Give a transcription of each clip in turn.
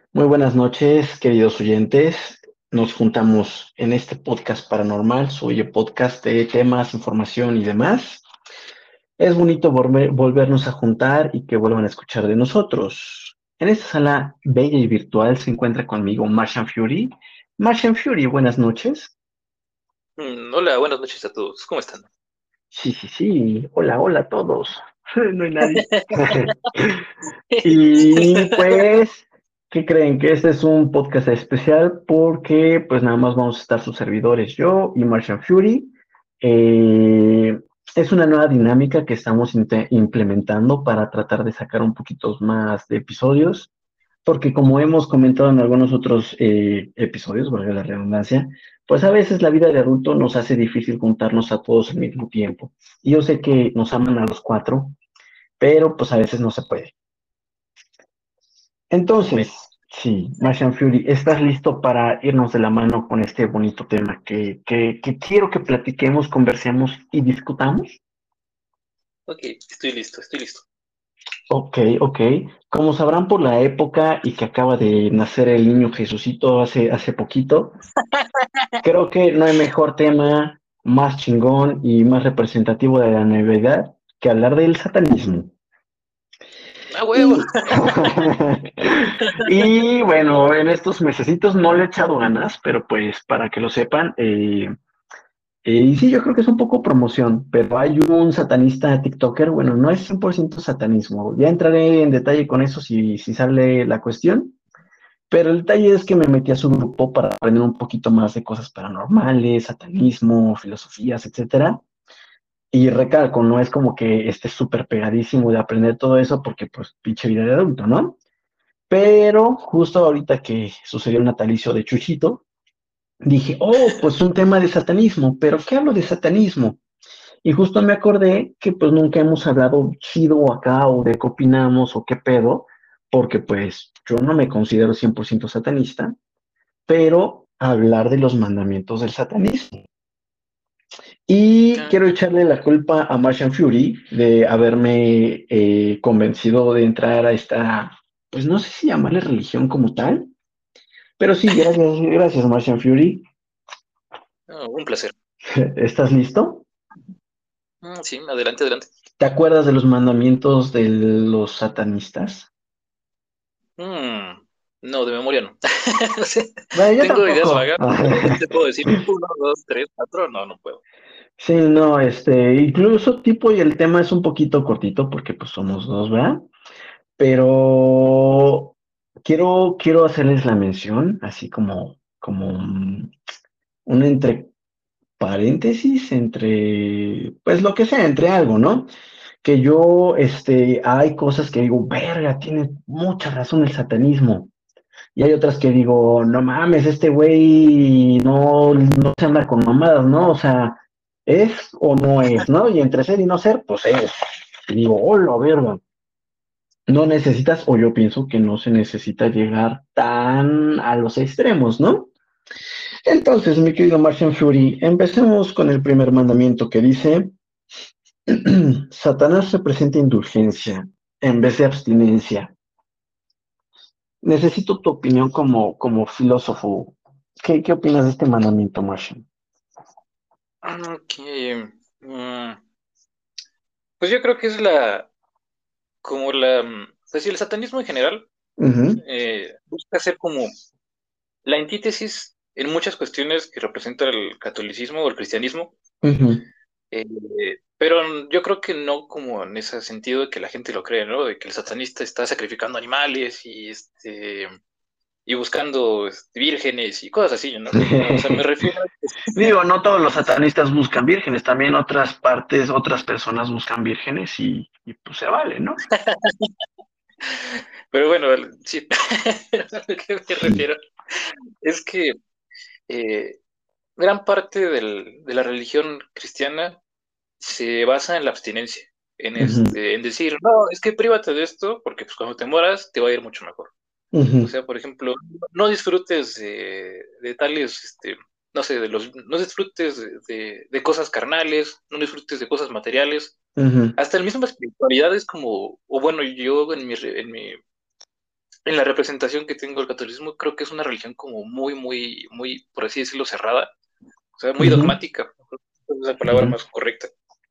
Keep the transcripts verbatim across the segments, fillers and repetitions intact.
Muy buenas noches, queridos oyentes. Nos juntamos en este podcast paranormal, suyo podcast de temas, información y demás. Es bonito volver- volvernos a juntar y que vuelvan a escuchar de nosotros. En esta sala bella y virtual se encuentra conmigo Martian Fury. Martian Fury, buenas noches. Mm, hola, buenas noches a todos. ¿Cómo están? Sí, sí, sí. Hola, hola a todos. No hay nadie. Y pues, ¿qué creen? Que este es un podcast especial porque pues nada más vamos a estar sus servidores, yo y Martian Fury. Eh, es una nueva dinámica que estamos inte- implementando para tratar de sacar un poquito más de episodios, porque como hemos comentado en algunos otros eh, episodios, valga la redundancia, pues a veces la vida de adulto nos hace difícil juntarnos a todos al mismo tiempo. Y yo sé que nos aman a los cuatro, pero pues a veces no se puede. Amén. Entonces, sí, Martian Fury, ¿estás listo para irnos de la mano con este bonito tema que, que, que quiero que platiquemos, conversemos y discutamos? Ok, estoy listo, estoy listo. Ok, ok. Como sabrán por la época y que acaba de nacer el niño Jesucito hace, hace poquito, creo que no hay mejor tema más chingón y más representativo de la Navidad que hablar del satanismo. ¡Ah, huevo! Y, y bueno, en estos mesecitos no le he echado ganas, pero pues para que lo sepan, eh, eh, y sí, yo creo que es un poco promoción, pero hay un satanista TikToker, bueno, no es cien por ciento satanismo, ya entraré en detalle con eso si, si sale la cuestión, pero el detalle es que me metí a su grupo para aprender un poquito más de cosas paranormales, satanismo, filosofías, etcétera. Y recalco, no es como que esté súper pegadísimo de aprender todo eso porque pues pinche vida de adulto, ¿no? Pero justo ahorita que sucedió el natalicio de Chuchito, dije, oh, pues un tema de satanismo, pero ¿qué hablo de satanismo? Y justo me acordé que pues nunca hemos hablado chido acá o de qué opinamos o qué pedo, porque pues yo no me considero cien por ciento satanista, pero hablar de los mandamientos del satanismo. Y Ah, quiero echarle la culpa a Martian Fury de haberme eh, convencido de entrar a esta, pues no sé si llamarle religión como tal. Pero sí, gracias, gracias, Martian Fury. ah, un placer. ¿Estás listo? Mm, sí, adelante, adelante. ¿Te acuerdas de los mandamientos de los satanistas? Mm, no, de memoria no. No sé, Bueno, yo tengo ideas tampoco. vagas. Te puedo decir uno, dos, tres, cuatro. No, no puedo. Sí, no, este, incluso tipo y el tema es un poquito cortito porque pues somos dos, ¿verdad? Pero quiero, quiero hacerles la mención, así como, como un, un entre paréntesis, entre, pues lo que sea, entre algo, ¿no? Que yo, este, hay cosas que digo, verga, tiene mucha razón el satanismo. Y hay otras que digo, no mames, este güey no, no se anda con mamadas, ¿no? O sea, ¿es o no es, no? Y entre ser y no ser, pues es. Y digo, hola, verga. No necesitas, o yo pienso que no se necesita llegar tan a los extremos, ¿no? Entonces, mi querido Martian Fury, empecemos con el primer mandamiento que dice, Satanás representa indulgencia en vez de abstinencia. Necesito tu opinión como, como filósofo. ¿Qué, qué opinas de este mandamiento, Martian? Ah, ok. Mm, pues yo creo que es la, como la, mm, pues sí, el satanismo en general Ujú, eh, busca ser como la antítesis en muchas cuestiones que representa el catolicismo o el cristianismo. ujú. Eh, pero yo creo que no como en ese sentido de que la gente lo cree, ¿no? De que el satanista está sacrificando animales y este y buscando este, vírgenes y cosas así, ¿no? No, o sea, me refiero a que Digo, no todos los satanistas buscan vírgenes, también otras partes, otras personas buscan vírgenes y, y pues se vale, ¿no? pero bueno, el- sí, pero a lo que me Sí. refiero es que eh, gran parte del- de la religión cristiana se basa en la abstinencia, en Ujú, este, en decir, no, es que prívate de esto, porque pues cuando te mueras te va a ir mucho mejor. O ujú, sea, por ejemplo, no disfrutes de, de tales, este, no sé, de los, no disfrutes de, de- de cosas carnales, no disfrutes de cosas materiales. ujú, Hasta el mismo espiritualidad es como, o bueno, yo en mi, re- en mi, en la representación que tengo del catolicismo, creo que es una religión como muy, muy, muy, por así decirlo, cerrada, o sea, muy Ujú, dogmática, es la palabra ujú. más correcta.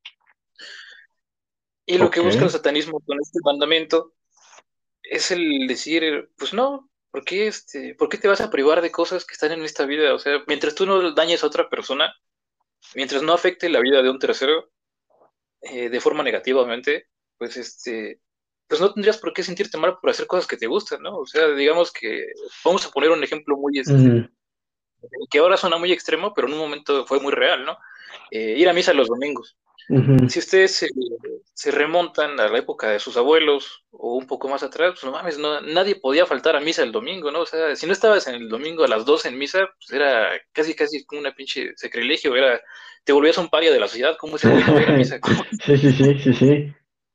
Y lo que Ok. busca el satanismo con este mandamiento es el decir, pues no, ¿por qué, este, ¿por qué te vas a privar de cosas que están en esta vida? O sea, mientras tú no dañes a otra persona, mientras no afecte la vida de un tercero, eh, de forma negativamente, pues este, pues no tendrías por qué sentirte mal por hacer cosas que te gustan, ¿no? O sea, digamos que, vamos a poner un ejemplo muy, este, Ujú, que ahora suena muy extremo, pero en un momento fue muy real, ¿no? Eh, ir a misa los domingos. ujú. Si ustedes se, se remontan a la época de sus abuelos o un poco más atrás, pues no mames, no, nadie podía faltar a misa el domingo, ¿no? O sea, si no estabas en el domingo a las doce en misa, pues era casi, casi como una pinche sacrilegio, era, te volvías un paria de la sociedad, como ese güey no va a ir a misa. Sí, sí, sí, sí, sí.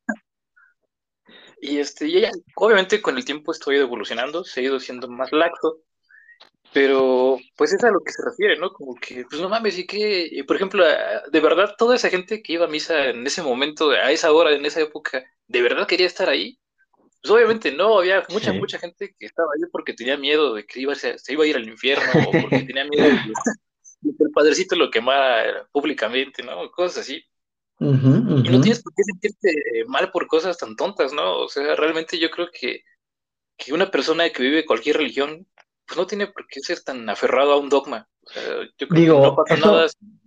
Y este, y ella, obviamente con el tiempo esto ha ido evolucionando, se ha ido siendo más laxo, pero pues es a lo que se refiere, ¿no? Como que, pues no mames, y que, y, por ejemplo, a- de verdad, toda esa gente que iba a misa en ese momento, a esa hora, en esa época, ¿de verdad quería estar ahí? Pues obviamente no, había mucha, Sí. mucha gente que estaba ahí porque tenía miedo de que iba a ser- se iba a ir al infierno o porque tenía miedo de de que el padrecito lo quemara públicamente, ¿no? Cosas así. Ujú, Y no ujú. tienes por qué sentirte mal por cosas tan tontas, ¿no? O sea, realmente yo creo que que una persona que vive cualquier religión, pues no tiene por qué ser tan aferrado a un dogma. O sea, yo creo que no Digo, pasa nada. eso,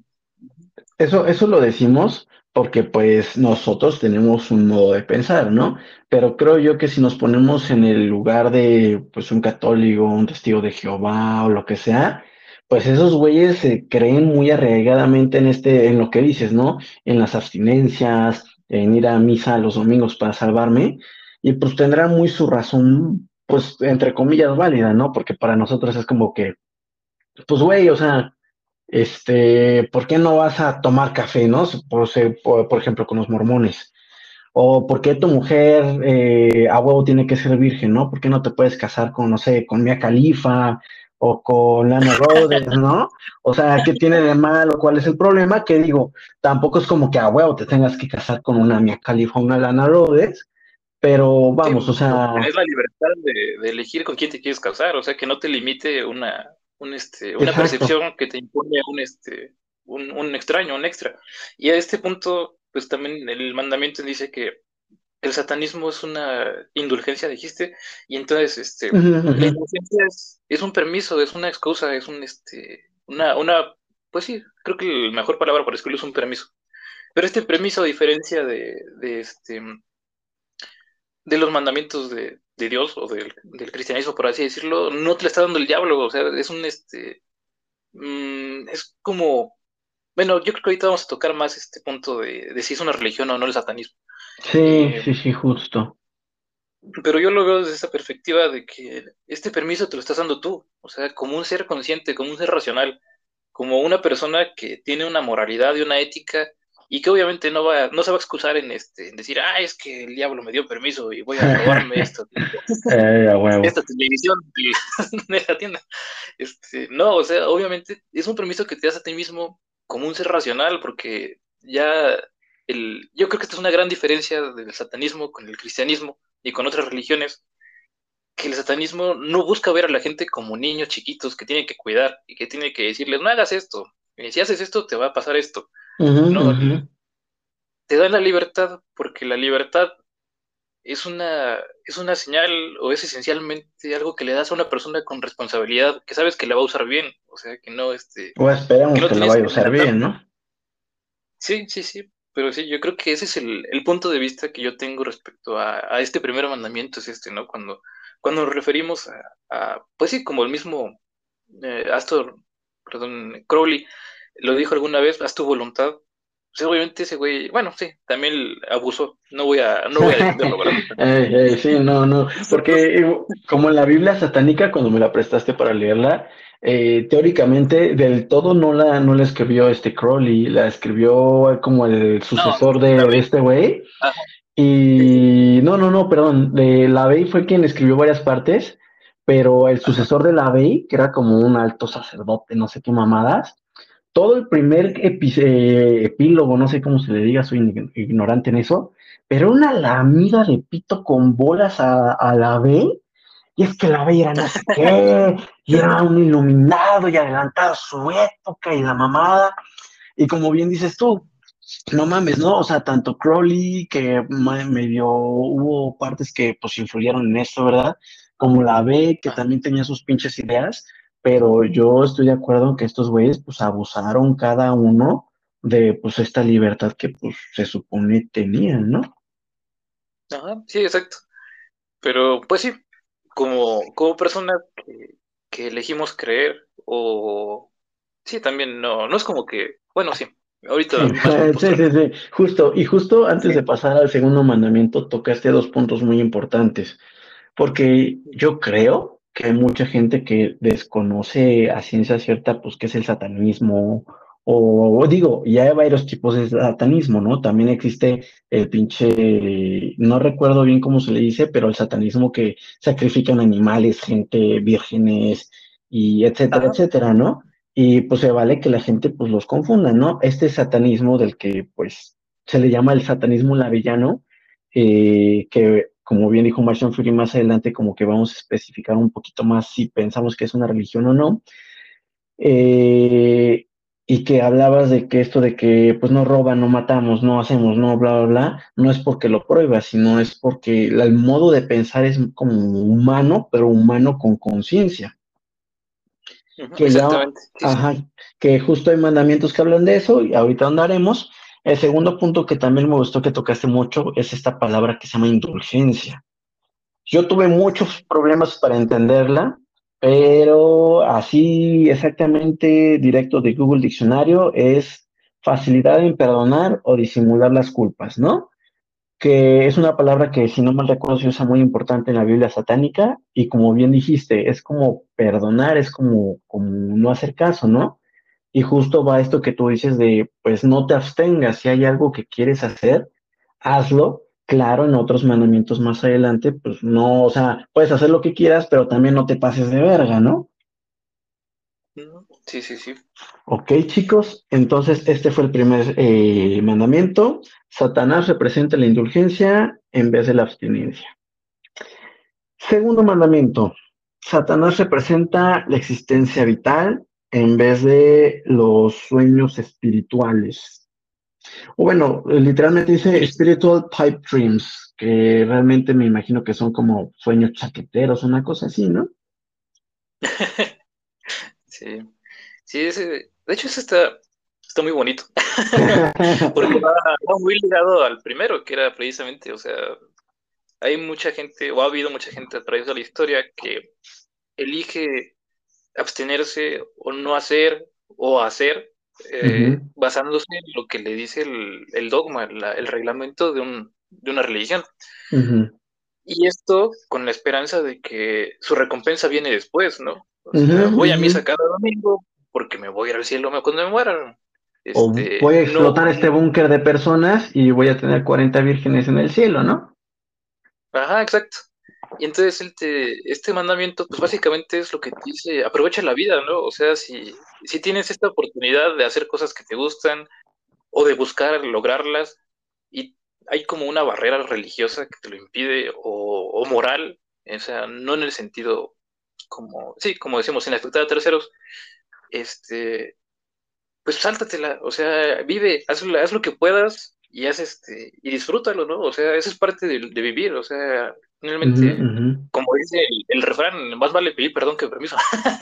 eso, eso lo decimos porque pues nosotros tenemos un modo de pensar, ¿no? Pero creo yo que si nos ponemos en el lugar de pues un católico, un testigo de Jehová o lo que sea, pues esos güeyes se creen muy arraigadamente en este, en lo que dices, ¿no? En las abstinencias, en ir a misa los domingos para salvarme, y pues tendrá muy su razón, pues entre comillas válida, ¿no? Porque para nosotros es como que, pues güey, o sea. Este, ¿por qué no vas a tomar café, no? Por, ser- por, por ejemplo, con los mormones. O ¿por qué tu mujer eh, a huevo tiene que ser virgen, no? ¿Por qué no te puedes casar con, no sé, con Mia Khalifa o con Lana Rhodes, ¿no? O sea, ¿qué tiene de malo? ¿Cuál es el problema? Que digo, tampoco es como que a huevo te tengas que casar con una Mia Khalifa o una Lana Rhodes, pero Sí, vamos, o pero sea, tenés la libertad de, de elegir con quién te quieres casar, o sea, que no te limite una, un, este, una exacto. percepción que te impone un, este, un, un extraño, un extra. Y a este punto, pues también el mandamiento dice que el satanismo es una indulgencia, dijiste, y entonces, este, Ujú, la ujú. indulgencia es, es un permiso, es una excusa, es un, este, una, una, pues sí, creo que la mejor palabra para escribirlo es un permiso. Pero este permiso, a diferencia de, de este, de los mandamientos de, de Dios o del, del cristianismo, por así decirlo, no te lo está dando el diablo, o sea, es un, este, mm, es como, bueno, yo creo que ahorita vamos a tocar más este punto de, de si es una religión o no el satanismo. Sí, Eh, sí, sí, justo. pero yo lo veo desde esa perspectiva de que este permiso te lo estás dando tú, o sea, como un ser consciente, como un ser racional, como una persona que tiene una moralidad y una ética y que obviamente no va, no se va a excusar en este, en decir, ah, es que el diablo me dio permiso y voy a robarme esto, Eh, a huevo. esta televisión de, de la tienda. Este, no, o sea, obviamente es un permiso que te das a ti mismo como un ser racional, porque ya el, yo creo que esta es una gran diferencia del satanismo con el cristianismo y con otras religiones, que el satanismo no busca ver a la gente como niños chiquitos que tienen que cuidar y que tiene que decirles, no hagas esto, y si haces esto te va a pasar esto. Ujú, No, ujú. te dan la libertad porque la libertad es una, es una señal o es esencialmente algo que le das a una persona con responsabilidad, que sabes que la va a usar bien, o sea, que no, este, O que esperemos no que la tienes vaya a que usar bien, amenazarle. ¿no? Sí, sí, sí, pero sí, yo creo que ese es el, el punto de vista que yo tengo respecto a, a este primer mandamiento, es este, ¿no? Cuando, cuando nos referimos a, a, pues sí, como el mismo eh, Astor, perdón, Crowley lo dijo alguna vez, haz tu voluntad. Pues obviamente ese güey, bueno, sí, también abusó, no voy a, no voy a defenderlo, ¿verdad? Eh, eh, sí, no, no, porque eh, como en la Biblia satánica, cuando me la prestaste para leerla, eh, teóricamente del todo no la, no la escribió este Crowley, la escribió como el No, sucesor la de, de ve. este güey. Ajá, sí, sí. Y no, no, no, perdón, de la Bey fue quien escribió varias partes, pero el Ajá. sucesor de la Bey, que era como un alto sacerdote, no sé qué mamadas, todo el primer epi- eh, epílogo, no sé cómo se le diga, soy ign- ignorante en eso, pero una lamida de pito con bolas a, a la B, y es que la Bella era no sé qué, y era un iluminado y adelantado a su época y la mamada. Y como bien dices tú, no mames, ¿no? O sea, tanto Crowley, que ma- medio hubo partes que pues influyeron en esto, ¿verdad? Como la B, que Ah, también tenía sus pinches ideas, pero yo estoy de acuerdo en que estos güeyes pues abusaron cada uno de pues esta libertad que pues se supone tenían, ¿no? ajá, sí, exacto. Pero pues sí, como, como personas que, que elegimos creer, o sí, también no, no es como que, bueno, sí, ahorita Sí, doy más mi sí, postura. sí, sí, justo. Y justo antes Sí. de pasar al segundo mandamiento, tocaste dos puntos muy importantes. Porque yo creo que hay mucha gente que desconoce a ciencia cierta, pues, qué es el satanismo, o, o digo, ya hay varios tipos de satanismo, ¿no? También existe el pinche, no recuerdo bien cómo se le dice, pero el satanismo que sacrifican animales, gente, vírgenes, y etcétera, Ajá. etcétera, ¿no? Y pues se vale que la gente, pues, los confunda, ¿no? Este satanismo del que, pues, se le llama el satanismo lavellano, eh, que como bien dijo Martian Fury más adelante, como que vamos a especificar un poquito más si pensamos que es una religión o no. Eh, y que hablabas de que esto de que pues no roban, no matamos, no hacemos, no, bla, bla, bla, no es porque lo prohíbas, sino es porque la- el modo de pensar es como humano, pero humano con conciencia. Ujú, Que ya, exactamente, sí, sí. ajá, que justo hay mandamientos que hablan de eso y ahorita andaremos. El segundo punto que también me gustó que tocaste mucho es esta palabra que se llama indulgencia. Yo tuve muchos problemas para entenderla, pero así exactamente directo de Google Diccionario es facilidad en perdonar o disimular las culpas, ¿no? Que es una palabra que, si no mal recuerdo, se usa muy importante en la Biblia satánica y como bien dijiste, es como perdonar, es como, como no hacer caso, ¿no? Y justo va esto que tú dices de, pues no te abstengas, si hay algo que quieres hacer, hazlo. Claro, en otros mandamientos más adelante, pues no, o sea, puedes hacer lo que quieras, pero también no te pases de verga, ¿no? Ujú, sí, sí, sí. Ok, chicos, entonces este fue el primer eh, mandamiento. Satanás representa la indulgencia en vez de la abstinencia. Segundo mandamiento, Satanás representa la existencia vital en vez de los sueños espirituales. O bueno, literalmente dice spiritual pipe dreams, que realmente me imagino que son como sueños chaqueteros, una cosa así, ¿no? Sí, sí, ese, de hecho ese está, está muy bonito, porque va, va muy ligado al primero, que era precisamente, o sea, hay mucha gente, o ha habido mucha gente a través de la historia que elige abstenerse o no hacer o hacer, eh, Ujú, basándose en lo que le dice el, el dogma, la- el reglamento de, un, de una religión. ujú, Y esto con la esperanza de que su recompensa viene después, ¿no? O ujú, sea, voy a ujú. misa cada domingo porque me voy a ir al cielo cuando me muera. O Este, voy a no explotar este como... búnker de personas y voy a tener cuarenta vírgenes en el cielo, ¿no? Ajá, exacto. Y entonces el te- este mandamiento, pues básicamente es lo que te dice, aprovecha la vida, ¿no? O sea, si, si tienes esta oportunidad de hacer cosas que te gustan o de buscar lograrlas y hay como una barrera religiosa que te lo impide o, o moral, o sea, no en el sentido como, sí, como decimos, sin afectar a terceros, este, pues sáltatela, o sea, vive, haz, haz lo que puedas y haz este, y disfrútalo, ¿no? O sea, eso es parte de, de vivir, o sea, Ujú, finalmente, ujú. como dice el, el refrán, más vale pedir perdón que permiso.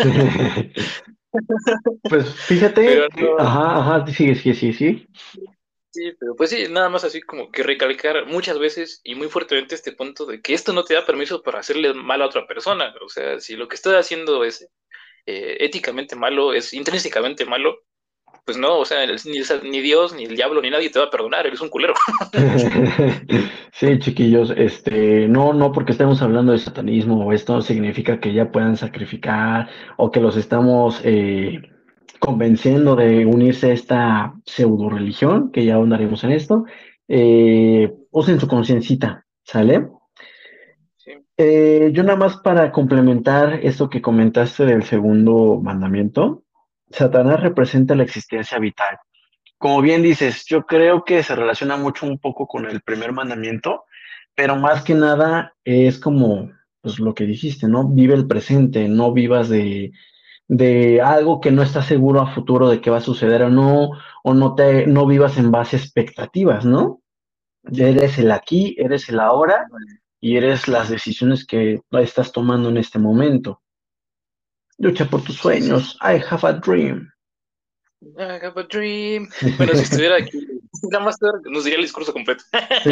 Pues fíjate Pero que, no, ajá, ajá, sí, sí, sí, sí. sí, pero pues sí, nada más así como que recalcar muchas veces y muy fuertemente este punto de que esto no te da permiso para hacerle mal a otra persona. O sea, si lo que estás haciendo es eh, éticamente malo, es intrínsecamente malo, pues no, o sea, ni, ni Dios, ni el diablo, ni nadie te va a perdonar, eres un culero. Sí, chiquillos, este, no, no porque estemos hablando de satanismo o esto significa que ya puedan sacrificar o que los estamos eh, convenciendo de unirse a esta pseudo religión, que ya ahondaremos en esto. Eh, usen su conciencita, ¿sale? Sí. Eh, yo nada más para complementar esto que comentaste del segundo mandamiento, Satanás representa la existencia vital. Como bien dices, yo creo que se relaciona mucho un poco con el primer mandamiento, pero más que nada es como pues lo que dijiste, ¿no? Vive el presente, no vivas de, de algo que no estás seguro a futuro de qué va a suceder o no, o no te, no vivas en base a expectativas, ¿no? Eres el aquí, eres el ahora y eres las decisiones que estás tomando en este momento. Lucha por tus Sí, sí. sueños. I have a dream. I have a dream. Bueno, si estuviera aquí, nada más nos diría el discurso completo. Sí,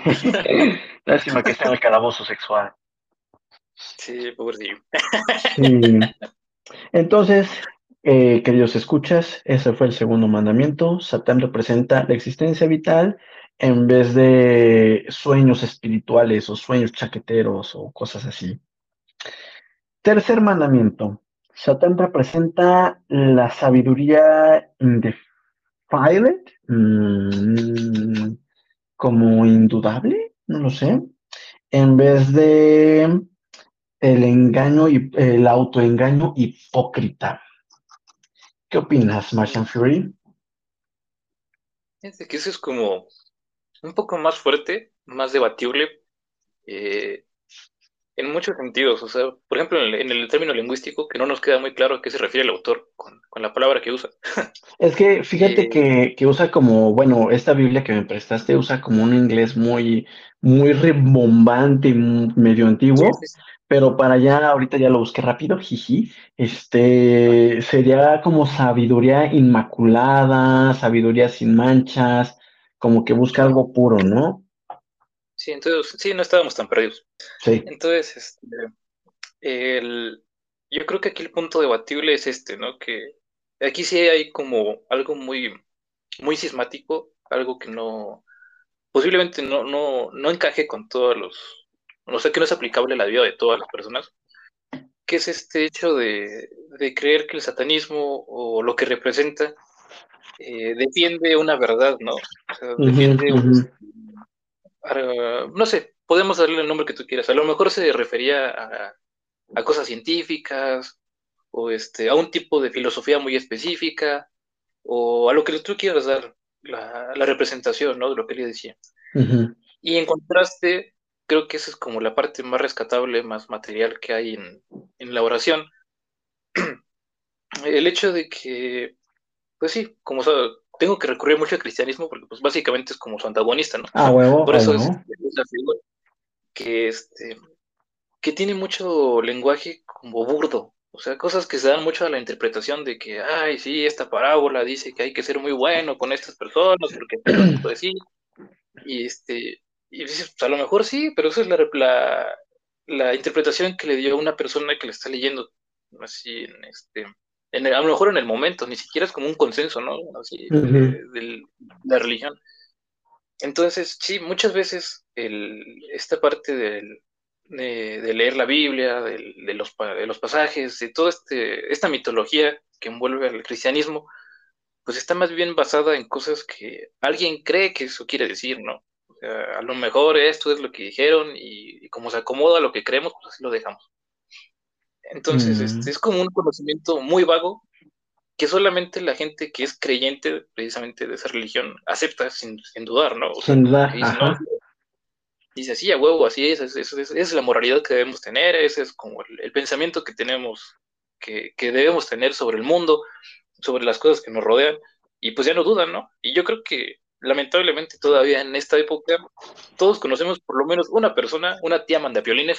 lástima que está en el calabozo sexual. Sí, pobrecillo. Sí. Entonces, eh, queridos escuchas, ese fue el segundo mandamiento. Satán representa la existencia vital en vez de sueños espirituales o sueños chaqueteros o cosas así. Tercer mandamiento. Satán representa la sabiduría indefinable, mm, como indudable, no lo sé, en vez de el engaño y el autoengaño hipócrita. ¿Qué opinas, Martian Fury? Fíjate que eso es como un poco más fuerte, más debatible, eh, en muchos sentidos. O sea, por ejemplo, en el, en el término lingüístico, que no nos queda muy claro a qué se refiere el autor con, con la palabra que usa. Es que fíjate Eh, que, que usa como, bueno, esta Biblia que me prestaste usa como un inglés muy, muy rimbombante y mu- medio sí, antiguo, sí, sí. pero para allá, ahorita ya lo busqué rápido, jiji, este, sería como sabiduría inmaculada, sabiduría sin manchas, como que busca Claro. algo puro, ¿no? Sí, entonces, sí, no estábamos tan perdidos. Sí. Entonces, este, el, yo creo que aquí el punto debatible es este, ¿no? Que aquí sí hay como algo muy, muy cismático, algo que no, posiblemente no, no, no encaje con todos los, no sé, que no es aplicable a la vida de todas las personas, que es este hecho de, de creer que el satanismo o lo que representa eh, defiende una verdad, ¿no? O sea, Ujú, defiende un, ujú, ah, no sé, podemos darle el nombre que tú quieras. A lo mejor se refería a, a cosas científicas o este, a un tipo de filosofía muy específica o a lo que tú quieras dar la, la representación, ¿no? De lo que él decía. ujú, Y en contraste, creo que esa es como la parte más rescatable, más material que hay en, en la oración. El hecho de que, pues sí, como sa- tengo que recurrir mucho al cristianismo porque pues básicamente es como su antagonista, ¿no? a huevo, Por a eso es, huevo. es la figura que, este, que tiene mucho lenguaje como burdo. O sea, cosas que se dan mucho a la interpretación de que, ay, sí, esta parábola dice que hay que ser muy bueno con estas personas porque así los puede decir. Y este, y dices, pues, a lo mejor sí, pero esa es la, la, la interpretación que le dio una persona que le está leyendo, así, en este, en el- a lo mejor en el momento, ni siquiera es como un consenso, ¿no? Así, Ujú, de, de la religión. Entonces, sí, muchas veces el, esta parte del, de, de leer la Biblia, del- de, los, pa- de los pasajes, de toda este, esta mitología que envuelve al cristianismo, pues está más bien basada en cosas que alguien cree que eso quiere decir, ¿no? O sea, a lo mejor esto es lo que dijeron y, y como se acomoda a lo que creemos, pues así lo dejamos. Entonces, este, mm, es como un conocimiento muy vago que solamente la gente que es creyente precisamente de esa religión acepta sin, sin dudar, ¿no? O sea, sin como dudar, que dice, no, ajá. dice así, a huevo, así es, es, es, es, es la moralidad que debemos tener, ese es como el, el pensamiento que tenemos, que, que debemos tener sobre el mundo, sobre las cosas que nos rodean, y pues ya no dudan, ¿no? Y yo creo que lamentablemente todavía en esta época todos conocemos por lo menos una persona, una tía mandapiolines,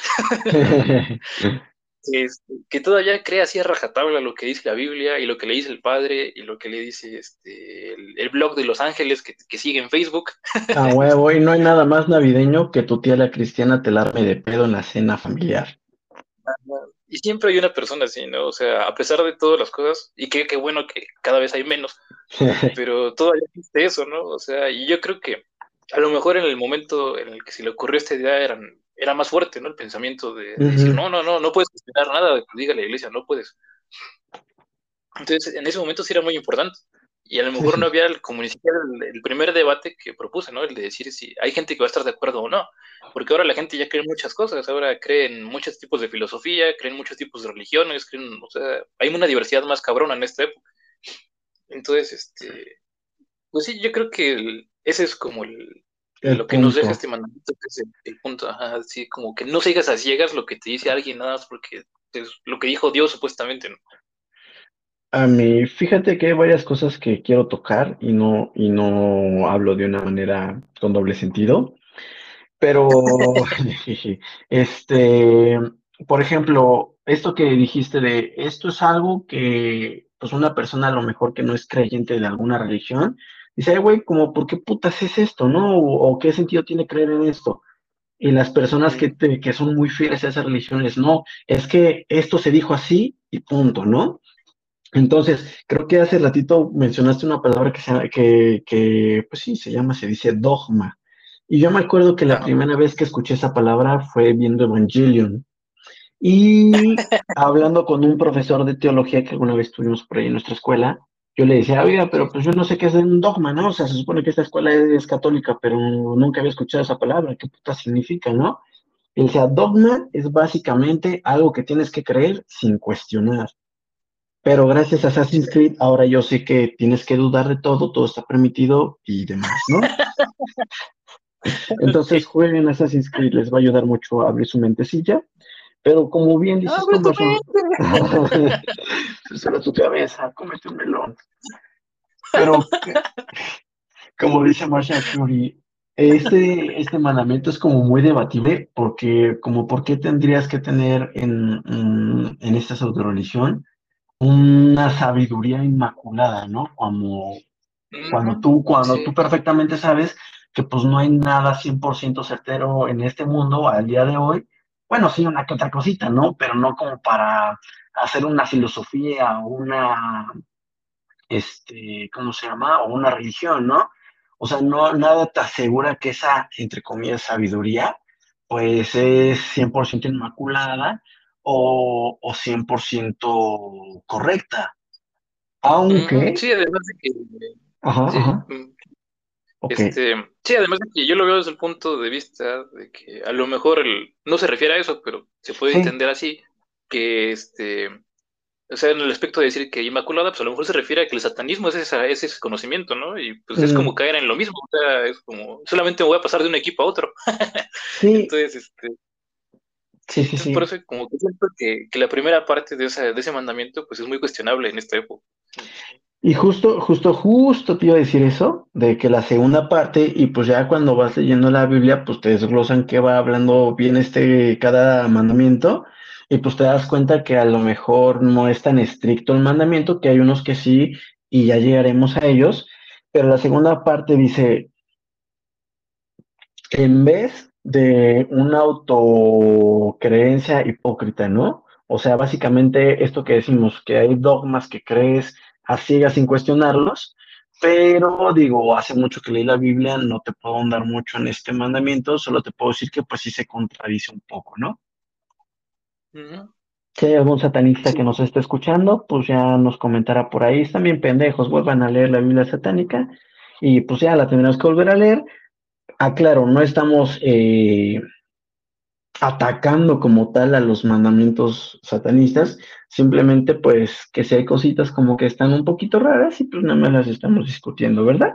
que, es- que todavía cree así a rajatabla lo que dice la Biblia y lo que le dice el padre y lo que le dice este, el, el blog de Los Ángeles que, que sigue en Facebook. A huevo, y no hay nada más navideño que tu tía la cristiana te la arme de pedo en la cena familiar. Y siempre hay una persona así, ¿no? O sea, a pesar de todas las cosas, y qué, qué bueno que cada vez hay menos, pero todavía existe eso, ¿no? O sea, y yo creo que a lo mejor en el momento en el que se le ocurrió esta idea eran, era más fuerte, ¿no? El pensamiento de, de decir, Ujú, no, no, no, no puedes cuestionar nada de lo que diga la iglesia, no puedes. Entonces, en ese momento sí era muy importante. Y a lo sí, mejor no sí. había el, como ni siquiera el, el primer debate que propuse, ¿no? El de decir si hay gente que va a estar de acuerdo o no. Porque ahora la gente ya cree en muchas cosas, ahora cree en muchos tipos de filosofía, creen en muchos tipos de religiones, creen, o sea, hay una diversidad más cabrona en esta época. Entonces, este, pues sí, yo creo que el- ese es como el, El lo que nos deja punto. este mandamiento, que es el, el punto, ajá, así como que no sigas a ciegas lo que te dice alguien, nada más porque es lo que dijo Dios supuestamente, ¿no? A mí, fíjate que hay varias cosas que quiero tocar y no, y no hablo de una manera con doble sentido, pero este, por ejemplo, esto que dijiste de esto es algo que, pues una persona a lo mejor que no es creyente de alguna religión, dice, "Ay, güey, como, ¿por qué putas es esto, no? O, o qué sentido tiene creer en esto?" Y las personas que, Mm, te- que son muy fieles a esas religiones, no, es que esto se dijo así y punto, ¿no? Entonces, creo que hace ratito mencionaste una palabra que, se, llama- que, que, pues sí, se llama, se dice dogma. Y yo me acuerdo que la ajá, primera vez que escuché esa palabra fue viendo Evangelion. Y hablando con un profesor de teología que alguna vez tuvimos por ahí en nuestra escuela, yo le decía, oiga, pero sí. pues yo no sé qué es un dogma, ¿no? O sea, se supone que esta escuela es católica, pero nunca había escuchado esa palabra. ¿Qué puta significa, no? Y él decía, dogma es básicamente algo que tienes que creer sin cuestionar. Pero gracias a Assassin's Creed, ahora yo sé que tienes que dudar de todo, todo está permitido y demás, ¿no? Entonces Sí. jueguen Assassin's Creed, les va a ayudar mucho a abrir su mentecilla, pero como bien dices ¡Abre tú, tu Marshall, mente! solo tu cabeza, cómete un melón. Pero como dice Marshall Fury, este, este mandamiento es como muy debatible porque como por qué tendrías que tener en, en, en esta pseudo-religión una sabiduría inmaculada, ¿no? Como Cuando Ujú, tú, cuando tú sí. perfectamente sabes que pues no hay nada cien por ciento certero en este mundo al día de hoy, bueno, sí, una que otra cosita, ¿no? Pero no como para hacer una filosofía o una, este, ¿cómo se llama? O una religión, ¿no? O sea, no, nada te asegura que esa, entre comillas, sabiduría, pues es cien por ciento inmaculada o, o cien por ciento correcta. Ujú, Aunque, sí, además de que, ajá, sí, ajá, mm, ok. este, sí, además de que yo lo veo desde el punto de vista de que a lo mejor el, no se refiere a eso, pero se puede Sí. entender así, que este, o sea, en el aspecto de decir que inmaculada, pues a lo mejor se refiere a que el satanismo es, esa, es ese conocimiento, ¿no? Y pues es como Mm, caer en lo mismo, o sea, es como, solamente me voy a pasar de un equipo a otro. sí, Entonces, este, sí, sí, sí, entonces por sí. eso como que siento que, que la primera parte de, esa, de ese mandamiento, pues es muy cuestionable en esta época. Y justo, justo, justo te iba a decir eso, de que la segunda parte, y pues ya cuando vas leyendo la Biblia, pues te desglosan qué va hablando bien este, cada mandamiento, y pues te das cuenta que a lo mejor no es tan estricto el mandamiento, que hay unos que sí, y ya llegaremos a ellos, pero la segunda parte dice, en vez de una autocreencia hipócrita, ¿no? O sea, básicamente esto que decimos, que hay dogmas que crees a ciegas sin cuestionarlos, pero digo, hace mucho que leí la Biblia, no te puedo ahondar mucho en este mandamiento, solo te puedo decir que pues sí se contradice un poco, ¿no? Ujú. Si hay algún satanista Sí, que nos esté escuchando, pues ya nos comentará por ahí. Están bien pendejos, vuelvan a leer la Biblia satánica y pues ya la tendrás que volver a leer. Aclaro, no estamos eh, atacando como tal a los mandamientos satanistas, simplemente pues que si hay cositas como que están un poquito raras y pues nada más las estamos discutiendo, ¿verdad?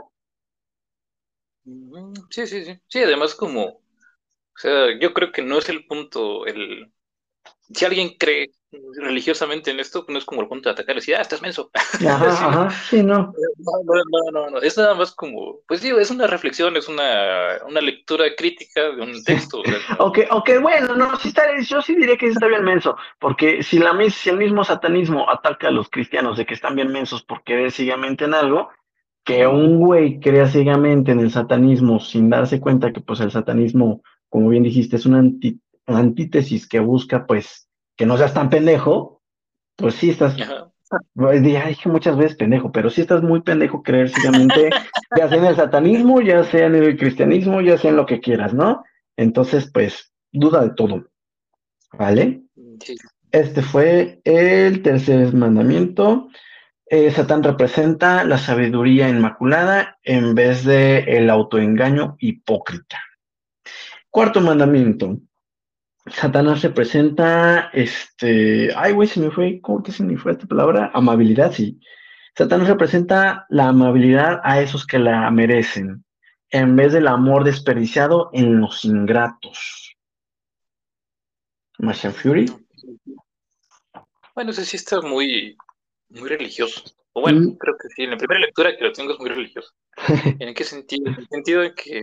ujú, sí, sí, sí. Sí, además como, o sea, yo creo que no es el punto, el, si alguien cree religiosamente en esto, no es como el punto de atacar y decir, ah, estás menso. Ajá, Sí, ajá, sí, no. no, no, no, no, no, es nada más como, pues digo, es una reflexión, es una, una lectura crítica de un texto, o sea, como, Ok, ok, bueno, no, sí está, yo sí diría que sí está bien menso, porque si, la, mis- si el mismo satanismo ataca a los cristianos de que están bien mensos por querer ciegamente en algo, que un güey crea ciegamente en el satanismo sin darse cuenta que pues el satanismo, como bien dijiste, es una anti- antítesis que busca pues que no seas tan pendejo, pues sí estás, ajá. pues, ya dije muchas veces pendejo, pero sí estás muy pendejo creer ciegamente, ya sea en el satanismo, ya sea en el cristianismo, ya sea en lo que quieras, ¿no? Entonces, pues, duda de todo, ¿vale? Sí. Este fue el tercer mandamiento. Eh, Satán representa la sabiduría inmaculada en vez de el autoengaño hipócrita. Cuarto mandamiento. Satanás representa, este, ay, güey, se me fue, ¿cómo que se me fue esta palabra? Amabilidad, sí. Satanás representa la amabilidad a esos que la merecen. en vez del amor desperdiciado en los ingratos. Martian Fury. Bueno, ese sí está muy, muy religioso. O bueno, Y creo que sí. En la primera lectura que lo tengo es muy religioso. ¿En qué sentido? En el sentido de que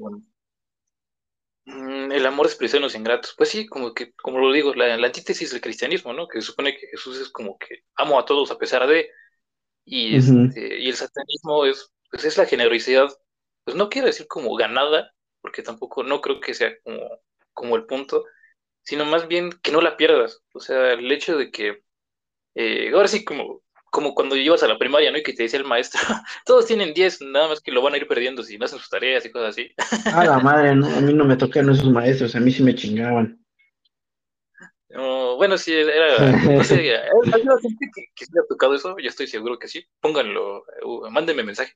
mm, el amor es prisión de los ingratos. Pues sí, como que, como lo digo, la, la antítesis del cristianismo, ¿no? Que se supone que Jesús es como que amo a todos a pesar de, y ujú, este, y el satanismo es, pues es la generosidad, pues no quiero decir como ganada, porque tampoco, no creo que sea como, como el punto, sino más bien que no la pierdas. O sea, el hecho de que, eh, ahora sí como, como cuando ibas a la primaria, ¿no? Y que te decía el maestro, todos tienen diez nada más que lo van a ir perdiendo si no hacen sus tareas y cosas así. a la madre, no, a mí no me tocaron esos maestros, a mí sí me chingaban. No, bueno, sí, era, no sé, ¿hay alguna gente que, que sí le ha tocado eso? Yo estoy seguro que sí. Pónganlo, uh, mándenme mensaje.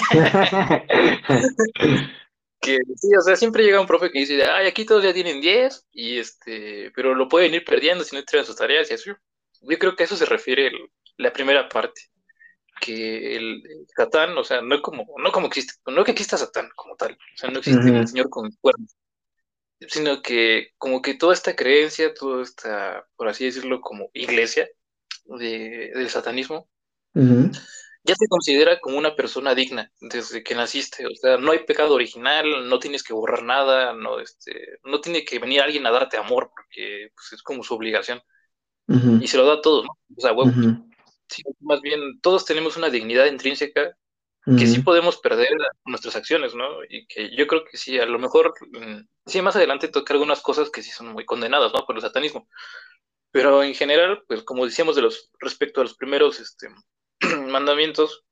Que sí, o sea, siempre llega un profe que dice, ay, aquí todos ya tienen diez y este, pero lo pueden ir perdiendo si no entregan sus tareas y así. Yo creo que a eso se refiere el- la primera parte, que el, el Satán, o sea, no como, no como existe, no que exista Satán como tal, o sea, no existe el Ujú, Señor con cuernos, sino que como que toda esta creencia, toda esta, por así decirlo, como iglesia de, del satanismo, ujú, ya te considera como una persona digna desde que naciste. O sea, no hay pecado original, no tienes que borrar nada, no, este, no tiene que venir alguien a darte amor porque pues, es como su obligación. ujú, Y se lo da a todos, ¿no? O sea, huevo. ujú, Sí, más bien, todos tenemos una dignidad intrínseca que sí ujú. podemos perder nuestras acciones, ¿no? Y que yo creo que sí, a lo mejor, mm, sí, más adelante toca algunas cosas que sí son muy condenadas, ¿no? Por el satanismo. Pero en general, pues como decíamos de los, respecto a los primeros, este, mandamientos,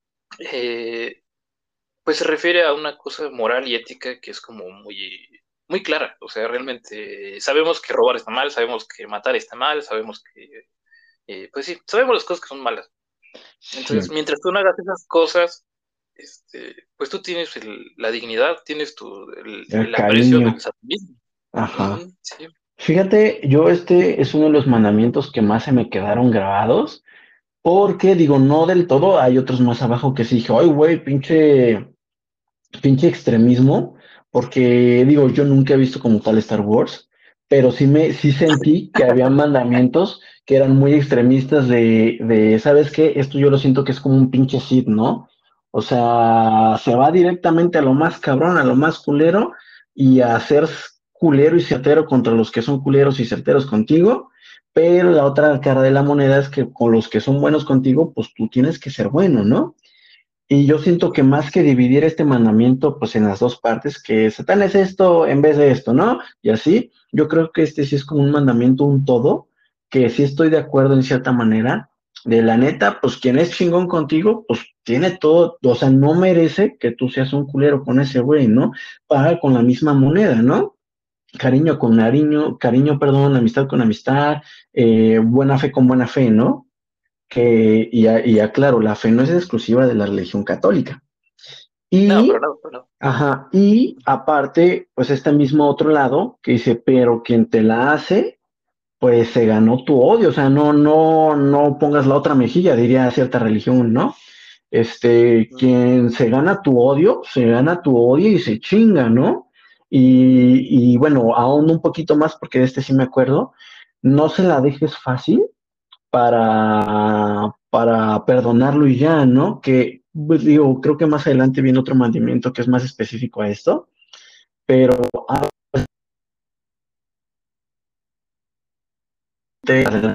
eh, pues se refiere a una cosa moral y ética que es como muy, muy clara. O sea, realmente sabemos que robar está mal, sabemos que matar está mal, sabemos que, eh, pues sí, sabemos las cosas que son malas. Entonces, Sí, mientras tú no hagas esas cosas, este, pues tú tienes el- la dignidad, tienes tu, el, el el aprecio cariño. del satanismo. Ajá. Ujú, sí. Fíjate, yo este es uno de los mandamientos que más se me quedaron grabados, porque digo, no del todo, hay otros más abajo que sí dije, ay, güey, pinche, pinche extremismo, porque digo, yo nunca he visto como tal Star Wars, pero sí me, sí sentí que había mandamientos que eran muy extremistas de, de, ¿sabes qué? Esto yo lo siento que es como un pinche Sith, ¿no? O sea, se va directamente a lo más cabrón, a lo más culero, y a ser culero y certero contra los que son culeros y certeros contigo, pero la otra cara de la moneda es que con los que son buenos contigo, pues tú tienes que ser bueno, ¿no? Y yo siento que más que dividir este mandamiento, pues en las dos partes, que Satán es esto en vez de esto, ¿no? Y así, yo creo que este sí es como un mandamiento, un todo, que sí estoy de acuerdo en cierta manera. De la neta, pues quien es chingón contigo, pues tiene todo, o sea, no merece que tú seas un culero con ese güey, ¿no? Paga con la misma moneda, ¿no? Cariño con cariño, cariño, perdón, amistad con amistad, eh, buena fe con buena fe, ¿no? Que, y, a- y aclaro, la fe no es exclusiva de la religión católica. No, pero Y, no, pero no. ajá, y aparte, pues este mismo otro lado que dice, pero quien te la hace, pues se ganó tu odio, o sea, no, no, no pongas la otra mejilla, diría cierta religión, ¿no? Este, Mm. quien se gana tu odio, se gana tu odio y se chinga, ¿no? Y, y bueno, aún un poquito más, porque de este sí me acuerdo, no se la dejes fácil para, para perdonarlo y ya, ¿no? Que, pues digo, creo que más adelante viene otro mandamiento que es más específico a esto, pero antes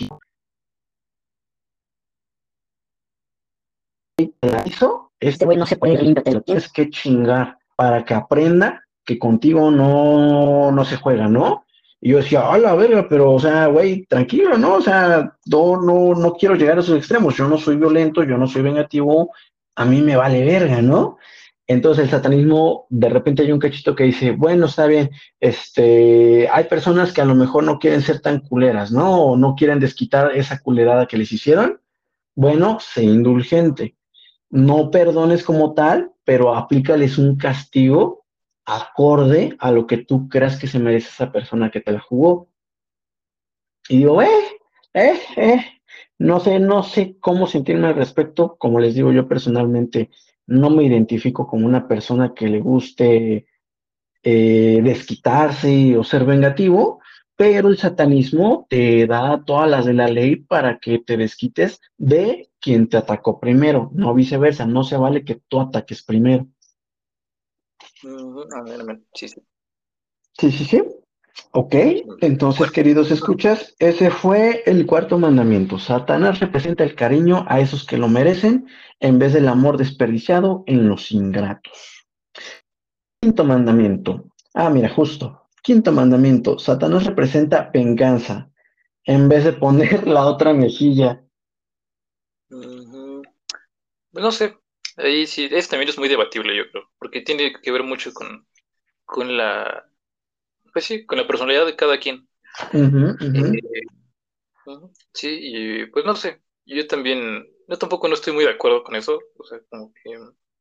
de eso, este güey no se puede limpio, te lo tienes que chingar para que aprenda que contigo no, no se juega, ¿no? Y yo decía, a la verga, pero, o sea, güey, tranquilo, ¿no? O sea, no, no, no quiero llegar a esos extremos. Yo no soy violento, yo no soy vengativo, a mí me vale verga, ¿no? Entonces el satanismo, de repente hay un cachito que dice, bueno, está bien, este, hay personas que a lo mejor no quieren ser tan culeras, ¿no? O no quieren desquitar esa culerada que les hicieron. Bueno, sé indulgente. No perdones como tal, pero aplícales un castigo acorde a lo que tú creas que se merece esa persona que te la jugó. Y digo, eh, eh, eh, no sé, no sé cómo sentirme al respecto. Como les digo, yo personalmente no me identifico como una persona que le guste eh, desquitarse o ser vengativo, pero el satanismo te da todas las de la ley para que te desquites de quien te atacó primero, no viceversa, no se vale que tú ataques primero. Ujú, a ver, a ver, sí, sí. Sí, sí, sí. Ok, entonces, Bueno, queridos escuchas, ese fue el cuarto mandamiento. Satanás representa el cariño a esos que lo merecen en vez del amor desperdiciado en los ingratos. Quinto mandamiento. Ah, mira, justo. Quinto mandamiento. Satanás representa venganza en vez de poner la otra mejilla. ujú. No sé, ahí sí, este también es muy debatible, yo creo, porque tiene que ver mucho con, con la, pues sí, con la personalidad de cada quien. Ujú, ujú. Eh, ujú, sí, y pues no sé, yo también, yo tampoco no estoy muy de acuerdo con eso, o sea, como que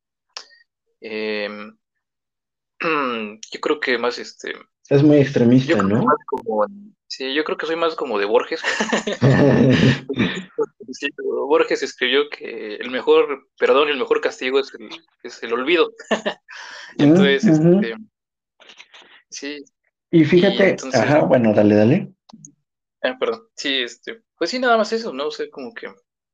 em, yo creo que más este, Es muy yo extremista, creo que más ¿no? como, sí, yo creo que soy más como de Borges. Sí, Borges escribió que el mejor perdón y el mejor castigo es el, es el olvido. Mm, Entonces, ujú. este, sí, Y y fíjate, entonces, ajá, bueno, dale, dale. ah, perdón, sí, este, pues sí, nada más eso, ¿no? O sea, como que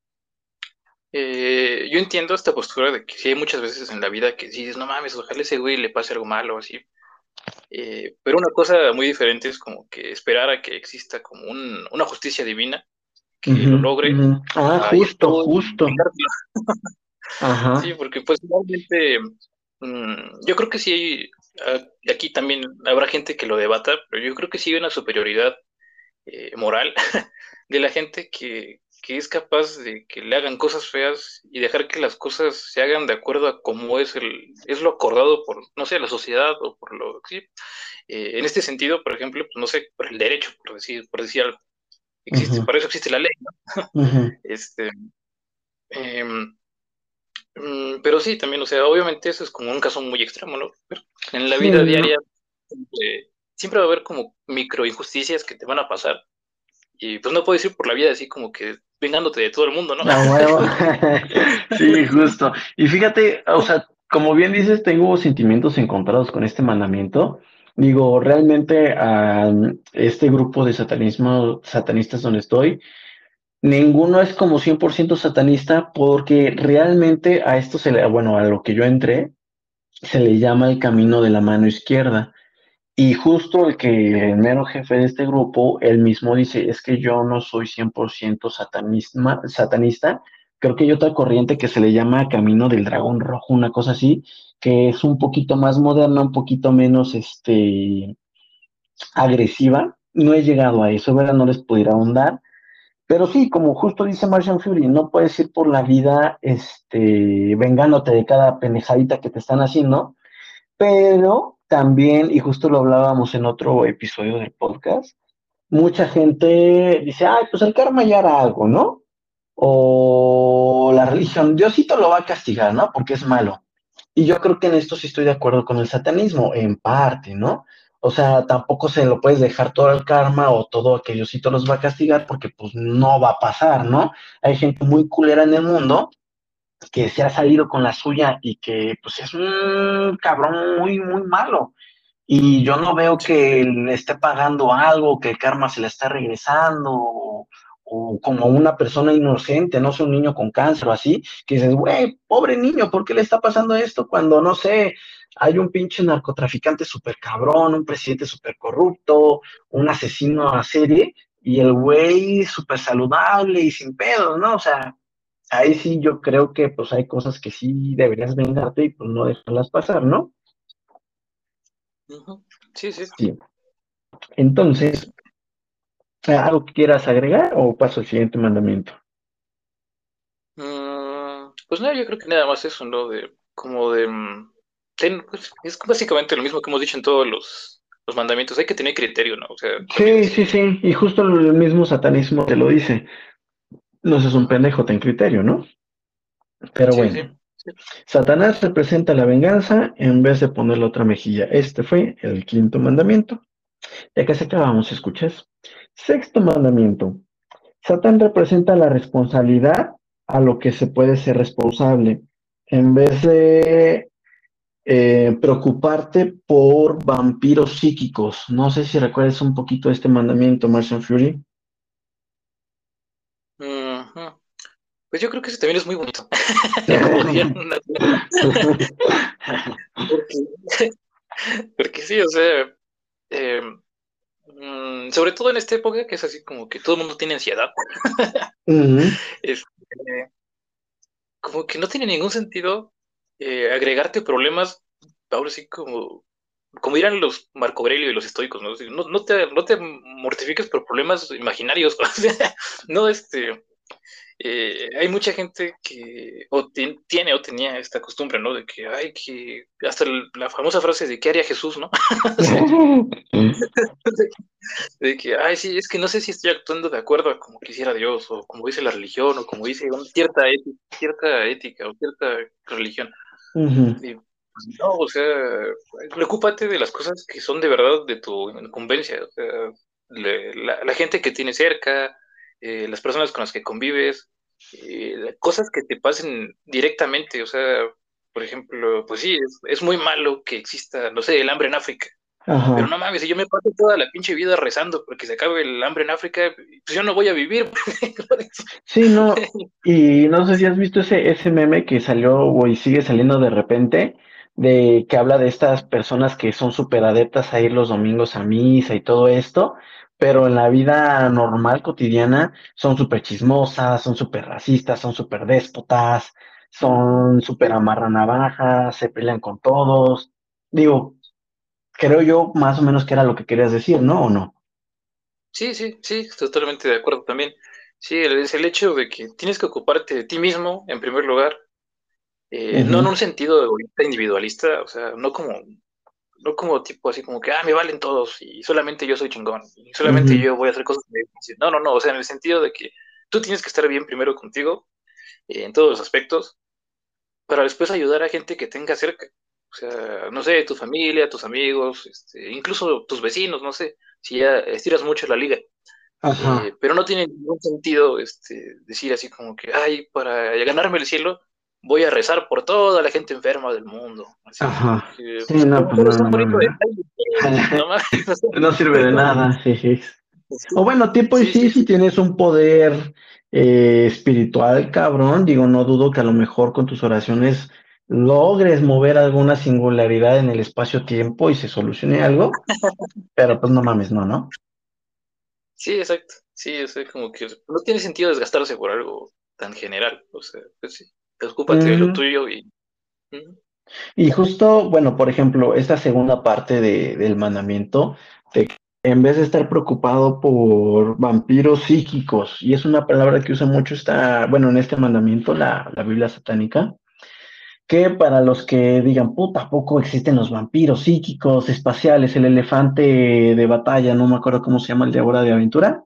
eh, yo entiendo esta postura de que sí hay muchas veces en la vida que sí dices, no mames, ojalá ese güey le pase algo malo, así. Eh, pero una cosa muy diferente es como que esperar a que exista como un, una justicia divina que Ujú, lo logre, ujú. Ah, a ir justo, tú y justo. vengártelo. Sí, Ajá. porque pues realmente mm, yo creo que sí hay, ah, aquí también habrá gente que lo debata, pero yo creo que sí hay una superioridad eh, moral de la gente que, que es capaz de que le hagan cosas feas y dejar que las cosas se hagan de acuerdo a cómo es el, es lo acordado por, no sé, la sociedad o por lo sí. Eh, en este sentido, por ejemplo, pues, no sé, por el derecho, por decir, por decir algo, existe, Ujú, para eso existe la ley, ¿no? ujú. Este, em, Mm, pero sí, también, o sea, obviamente eso es como un caso muy extremo, ¿no? Pero en la Sí, vida ¿no? diaria siempre, siempre va a haber como micro injusticias que te van a pasar y pues no puedes ir por la vida así como que vengándote de todo el mundo, ¿no? A huevo. Como que, Sí, justo. Y fíjate, o sea, como bien dices, tengo sentimientos encontrados con este mandamiento. Digo, realmente a este grupo de satanismo, satanistas donde estoy, ninguno es como cien por ciento satanista porque realmente a esto se le, bueno, a lo que yo entré, se le llama el camino de la mano izquierda. Y justo el que el mero jefe de este grupo, él mismo dice, es que yo no soy cien por ciento satanista, satanista, creo que hay otra corriente que se le llama Camino del Dragón Rojo, una cosa así, que es un poquito más moderna, un poquito menos este, agresiva. No he llegado a eso, ¿verdad? No les pudiera ahondar. Pero sí, como justo dice Martian Fury, no puedes ir por la vida este, vengándote de cada pendejadita que te están haciendo, pero también, y justo lo hablábamos en otro episodio del podcast, mucha gente dice, ay, pues el karma ya hará algo, ¿no? O la religión, Diosito lo va a castigar, ¿no? Porque es malo. Y yo creo que en esto sí estoy de acuerdo con el satanismo, en parte, ¿no? O sea, tampoco se lo puedes dejar todo al karma o todo que Diosito los va a castigar porque pues no va a pasar, ¿no? Hay gente muy culera en el mundo que se ha salido con la suya y que pues es un cabrón muy, muy malo. Y yo no veo sí, que le esté pagando algo, que el karma se le está regresando, o, o como una persona inocente, no sé, un niño con cáncer o así, que dices, güey, pobre niño, ¿por qué le está pasando esto cuando, no sé, hay un pinche narcotraficante súper cabrón, un presidente súper corrupto, un asesino a serie, y el güey súper saludable y sin pedos, ¿no? O sea, ahí sí yo creo que pues hay cosas que sí deberías vengarte y pues no dejarlas pasar, ¿no? ujú, sí, sí. Sí. Entonces, ¿algo que quieras agregar o paso al siguiente mandamiento? Mm, pues no, yo creo que nada más eso, ¿no? De, como de, mm, ten- pues, es básicamente lo mismo que hemos dicho en todos los, los mandamientos, hay que tener criterio, ¿no? O sea, también Sí, sí, si, sí, y justo el mismo satanismo te lo dice. No seas un ujú, pendejo, ten criterio, ¿no? Pero sí, sí, bueno, sí, Satanás representa la venganza en vez de poner la otra mejilla. Este fue el quinto mandamiento. Ya casi acabamos, ¿escuchas? Sexto mandamiento. Satán representa la responsabilidad a lo que se puede ser responsable. En vez de eh, preocuparte por vampiros psíquicos. No sé si recuerdas un poquito este mandamiento, Martian Fury. Ujú. Pues yo creo que eso también es muy bonito. Como dirían una- porque, porque sí, o sea, eh, mm, sobre todo en esta época que es así como que todo el mundo tiene ansiedad, Ujú, este, como que no tiene ningún sentido eh, agregarte problemas, ahora sí como, como dirán los Marco Aurelio y los estoicos, ¿no? Así, No, no te, no te mortifiques por problemas imaginarios, o sea, no, este, eh, hay mucha gente que o tien- tiene o tenía esta costumbre, ¿no? De que, ay, que, hasta el- la famosa frase de ¿qué haría Jesús, no? O sea, de que, ay, sí, es que no sé si estoy actuando de acuerdo a como quisiera Dios, o como dice la religión, o como dice una cierta ética, cierta ética o cierta religión. ujú. Y, pues, no, o sea, preocúpate de las cosas que son de verdad de tu incumbencia. O sea, le- la, la gente que tienes cerca, eh, las personas con las que convives, eh, cosas que te pasen directamente. O sea, por ejemplo, pues sí, es, es muy malo que exista, no sé, el hambre en África. Pero Ajá. no mames, si yo me paso toda la pinche vida rezando porque se acabe el hambre en África, pues yo no voy a vivir. Por eso. Sí, no, y no sé si has visto ese, ese meme que salió o y sigue saliendo de repente, de que habla de estas personas que son súper adeptas a ir los domingos a misa y todo esto, pero en la vida normal, cotidiana, son súper chismosas, son súper racistas, son súper déspotas, son súper amarranavajas, se pelean con todos. Digo, creo yo más o menos que era lo que querías decir, ¿no? ¿O no? Sí, sí, sí, totalmente de acuerdo también. Sí, el- es el hecho de que tienes que ocuparte de ti mismo en primer lugar, eh, no en Ujú, un sentido egoísta, individualista, o sea, no como, no como tipo así como que, ah, me valen todos y solamente yo soy chingón y solamente ujú, yo voy a hacer cosas que me dicen. No, no, no, o sea, en el sentido de que tú tienes que estar bien primero contigo, eh, en todos los aspectos, para después ayudar a gente que tenga cerca. O sea, no sé, tu familia, tus amigos, este, incluso tus vecinos, no sé, si ya estiras mucho la liga. Eh, ajá, pero no tiene ningún sentido este, decir así como que, ay, para ganarme el cielo voy a rezar por toda la gente enferma del mundo. Así como ajá. que, Sí, pues, a lo no, pues mejor no, es un no bonito mames, ¿no? detalle, pero no mames. No sirve de nada, sí, sí. O bueno, tipo, y Sí, sí, sí, si tienes un poder eh, espiritual, cabrón, digo, no dudo que a lo mejor con tus oraciones logres mover alguna singularidad en el espacio-tiempo y se solucione algo, pero pues no mames, no, ¿no? sí, exacto. Sí, o sea, como que no tiene sentido desgastarse por algo tan general. O sea, pues sí, ocúpate de lo Ujú. tuyo y... Ujú. Y justo, bueno, por ejemplo, esta segunda parte de- del mandamiento, de que en vez de estar preocupado por vampiros psíquicos, y es una palabra que usa mucho esta, bueno, en este mandamiento, la, la Biblia satánica, que para los que digan, puta, ¿a poco existen los vampiros psíquicos, espaciales, el elefante de batalla, no me acuerdo cómo se llama el de Hora de Aventura,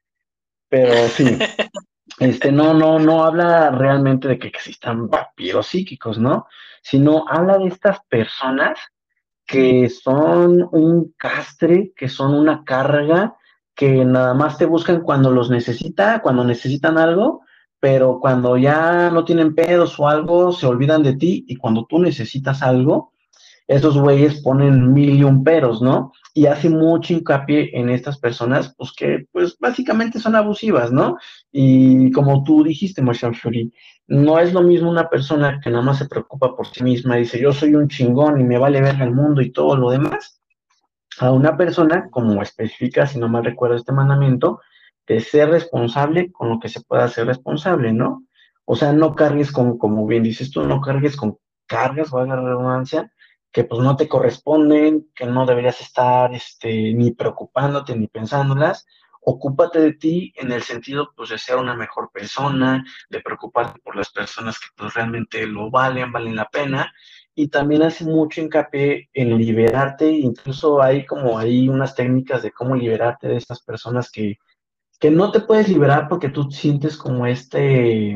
pero sí, este no, no, no habla realmente de que existan vampiros psíquicos, ¿no? Sino habla de estas personas que son un castre, que son una carga, que nada más te buscan cuando los necesita, cuando necesitan algo, pero cuando ya no tienen pedos o algo, se olvidan de ti y cuando tú necesitas algo, esos güeyes ponen mil y un peros, ¿no? Y hace mucho hincapié en estas personas, pues que pues básicamente son abusivas, ¿no? Y como tú dijiste, Marshall Fury, no es lo mismo una persona que nada más se preocupa por sí misma y dice, yo soy un chingón y me vale ver el mundo y todo lo demás, a una persona, como especifica, si no mal recuerdo este mandamiento, de ser responsable con lo que se pueda ser responsable, ¿no? O sea, no cargues con, como bien dices tú, no cargues con cargas, valga la redundancia, que pues no te corresponden, que no deberías estar este, ni preocupándote ni pensándolas. Ocúpate de ti en el sentido pues de ser una mejor persona, de preocuparte por las personas que pues realmente lo valen, valen la pena y también hace mucho hincapié en liberarte, incluso hay como hay unas técnicas de cómo liberarte de estas personas que, que no te puedes liberar porque tú sientes como este,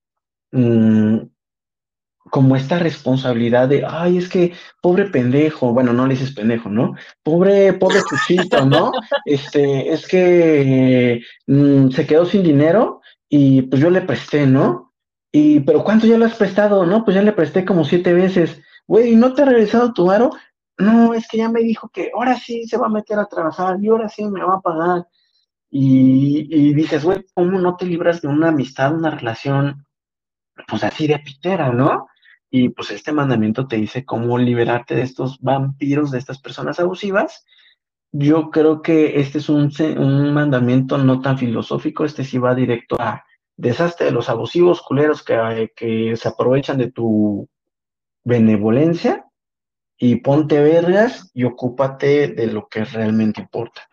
mm, como esta responsabilidad de, ay, es que pobre pendejo, bueno, no le dices pendejo, ¿no? Pobre, pobre Chuchito, ¿no? Este, es que mm, se quedó sin dinero y pues yo le presté, ¿no? Y, pero ¿cuánto ya lo has prestado? No, pues ya le presté como siete veces. Güey, ¿no te ha regresado tu varo? No, es que ya me dijo que ahora sí se va a meter a trabajar y ahora sí me va a pagar. Y, y dices, güey, ¿cómo no te libras de una amistad, una relación, pues así de pitera, ¿no? Y pues este mandamiento te dice cómo liberarte de estos vampiros, de estas personas abusivas. Yo creo que este es un, se- un mandamiento no tan filosófico, este sí va directo a deshazte de los abusivos culeros que, que se aprovechan de tu benevolencia y ponte vergas y ocúpate de lo que realmente importa.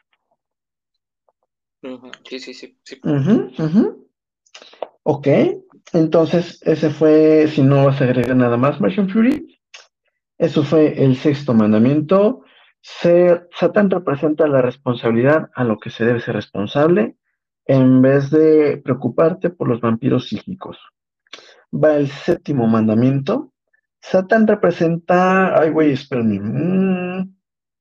Ujú, sí, sí, sí, sí. Ujú, ujú. Ok, entonces ese fue, si no vas a agregar nada más, Martian Fury, eso fue el sexto mandamiento. Ser, Satán representa la responsabilidad a lo que se debe ser responsable en vez de preocuparte por los vampiros psíquicos. Va el séptimo mandamiento. Satán representa, ay güey, espérame. Mm.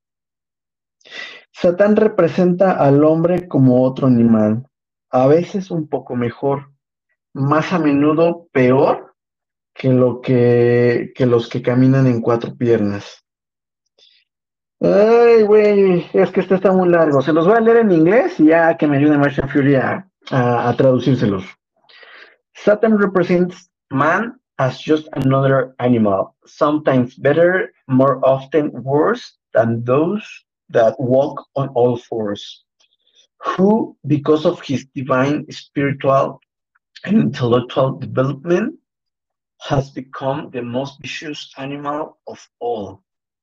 Satán representa al hombre como otro animal, a veces un poco mejor, más a menudo peor que lo que, que los que caminan en cuatro piernas. Ay, güey, es que este está muy largo. Se los voy a leer en inglés y ya que me ayude Martian Fury a, a, a traducírselos. Satan represents man as just another animal, sometimes better, more often worse than those that walk on all fours, who, because of his divine spiritual and intellectual development, has become the most vicious animal of all.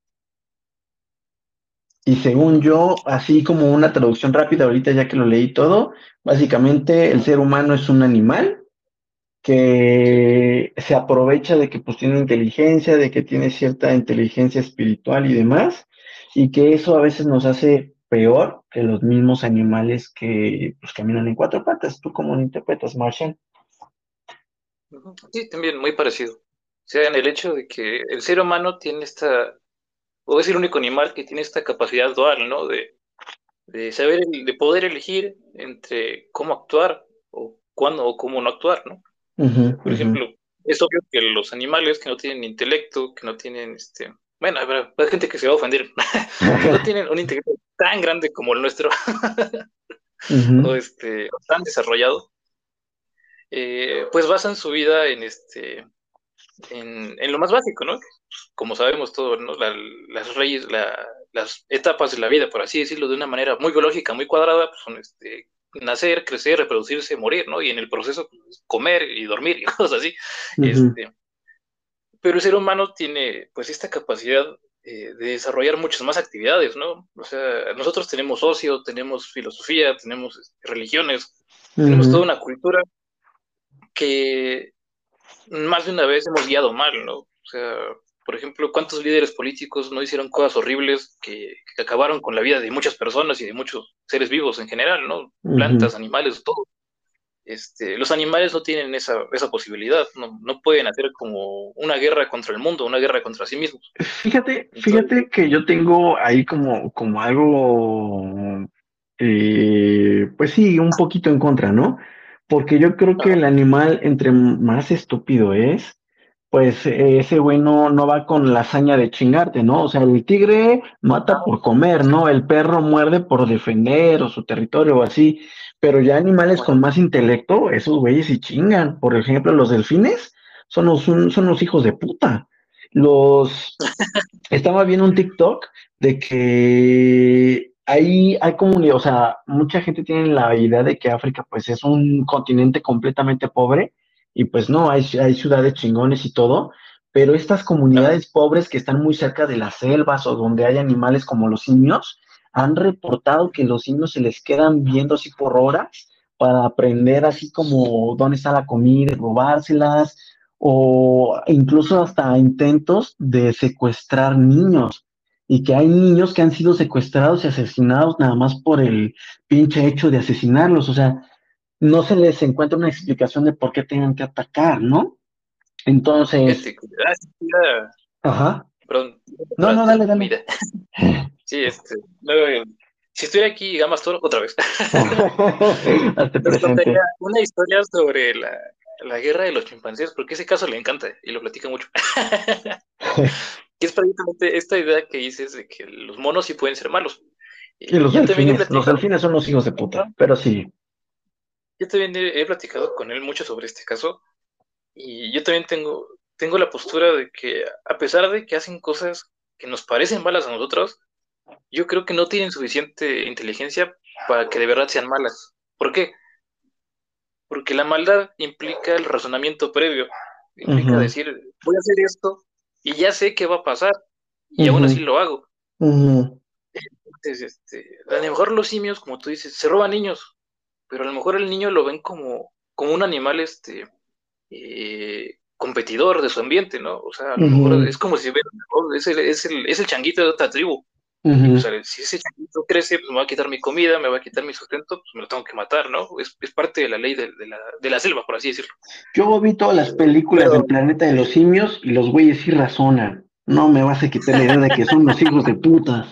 Y según yo, así como una traducción rápida ahorita ya que lo leí todo, básicamente el ser humano es un animal Sí. que se aprovecha de que pues tiene inteligencia, de que tiene cierta inteligencia espiritual y demás, y que eso a veces nos hace peor que los mismos animales que pues caminan en cuatro patas. ¿Tú cómo lo interpretas, Martian? Ujú, sí, también muy parecido. O sea, en el hecho de que el ser humano tiene esta, o es el único animal que tiene esta capacidad dual, ¿no? De, de saber, de poder elegir entre cómo actuar o cuándo o cómo no actuar, ¿no? Ujú, Por ujú, ejemplo, es obvio que los animales que no tienen intelecto, que no tienen, este, bueno, habrá habrá gente que se va a ofender, que no tienen un intelecto tan grande como el nuestro, o ujú, este, o tan desarrollado, eh, pues basan su vida en este, en, en lo más básico, ¿no? Como sabemos todos, ¿no? La- las reyes, la- las etapas de la vida, por así decirlo, de una manera muy biológica, muy cuadrada, pues son este, nacer, crecer, reproducirse, morir, ¿no? Y en el proceso, pues, comer y dormir y cosas así. ujú. Este, pero el ser humano tiene, pues, esta capacidad eh, de desarrollar muchas más actividades, ¿no? O sea, nosotros tenemos ocio, tenemos filosofía, tenemos este, religiones, tenemos toda Ujú. una cultura que más de una vez hemos guiado mal, ¿no? O sea, por ejemplo, ¿cuántos líderes políticos no hicieron cosas horribles que, que acabaron con la vida de muchas personas y de muchos seres vivos en general, ¿no? Ujú. Plantas, animales, todo. Este, los animales no tienen esa, esa posibilidad, no, no pueden hacer como una guerra contra el mundo, una guerra contra sí mismos. Fíjate, Entonces, fíjate que yo tengo ahí como, como algo, eh, pues sí, un poquito en contra, ¿no? Porque yo creo que ajá, el animal, entre más estúpido es, pues eh, ese güey no, no va con la hazaña de chingarte, ¿no? O sea, el tigre mata por comer, ¿no? El perro muerde por defender o su territorio o así, pero ya animales con ajá, más intelecto, esos güeyes sí chingan. Por ejemplo, los delfines son los, son los hijos de puta. Los, estaba viendo un TikTok de que ahí hay comunidad, o sea, mucha gente tiene la idea de que África pues es un continente completamente pobre y pues no, hay, hay ciudades chingones y todo, pero estas ajá, comunidades pobres que están muy cerca de las selvas o donde hay animales como los simios, han reportado que los simios se les quedan viendo así por horas para aprender así como dónde está la comida y robárselas o incluso hasta intentos de secuestrar niños y que hay niños que han sido secuestrados y asesinados nada más por el pinche hecho de asesinarlos, o sea, no se les encuentra una explicación de por qué tengan que atacar, ¿no? Entonces, fíjate, que- ah, sí, ya, ajá, perdón, no, no, durante dale, mi dale. vida. Sí, este, no, eh, si estuviera aquí Gamas Toro, otra vez, Hazte nos contaría presente. una historia sobre la, la guerra de los chimpancés, porque ese caso le encanta y lo platica mucho. Y es prácticamente esta idea que dices de que los monos sí pueden ser malos. Y Y los yo también he delfines, los platicado, delfines son los hijos de puta, pero sí. yo también he, he platicado con él mucho sobre este caso. Y yo también tengo, tengo la postura de que a pesar de que hacen cosas que nos parecen malas a nosotros, yo creo que no tienen suficiente inteligencia para que de verdad sean malas. ¿Por qué? Porque la maldad implica el razonamiento previo, implica Ujú, decir, voy a hacer esto y ya sé qué va a pasar y aún así ujú, lo hago. ujú, Entonces, este, a lo mejor los simios, como tú dices, se roban niños, pero a lo mejor el niño lo ven como, como un animal este, eh, competidor de su ambiente, ¿no? O sea, a lo mejor ujú, es como si ven, ¿no? es el, es el, es el changuito de otra tribu. Y pues ujú. a ver, si ese changuito crece, pues me va a quitar mi comida, me va a quitar mi sustento, pues me lo tengo que matar, ¿no? Es, es parte de la ley de, de la, de la selva, por así decirlo. Yo vi todas las películas del Pero, planeta de los simios y los güeyes sí razonan. No me vas a quitar la idea de que son los hijos de puta.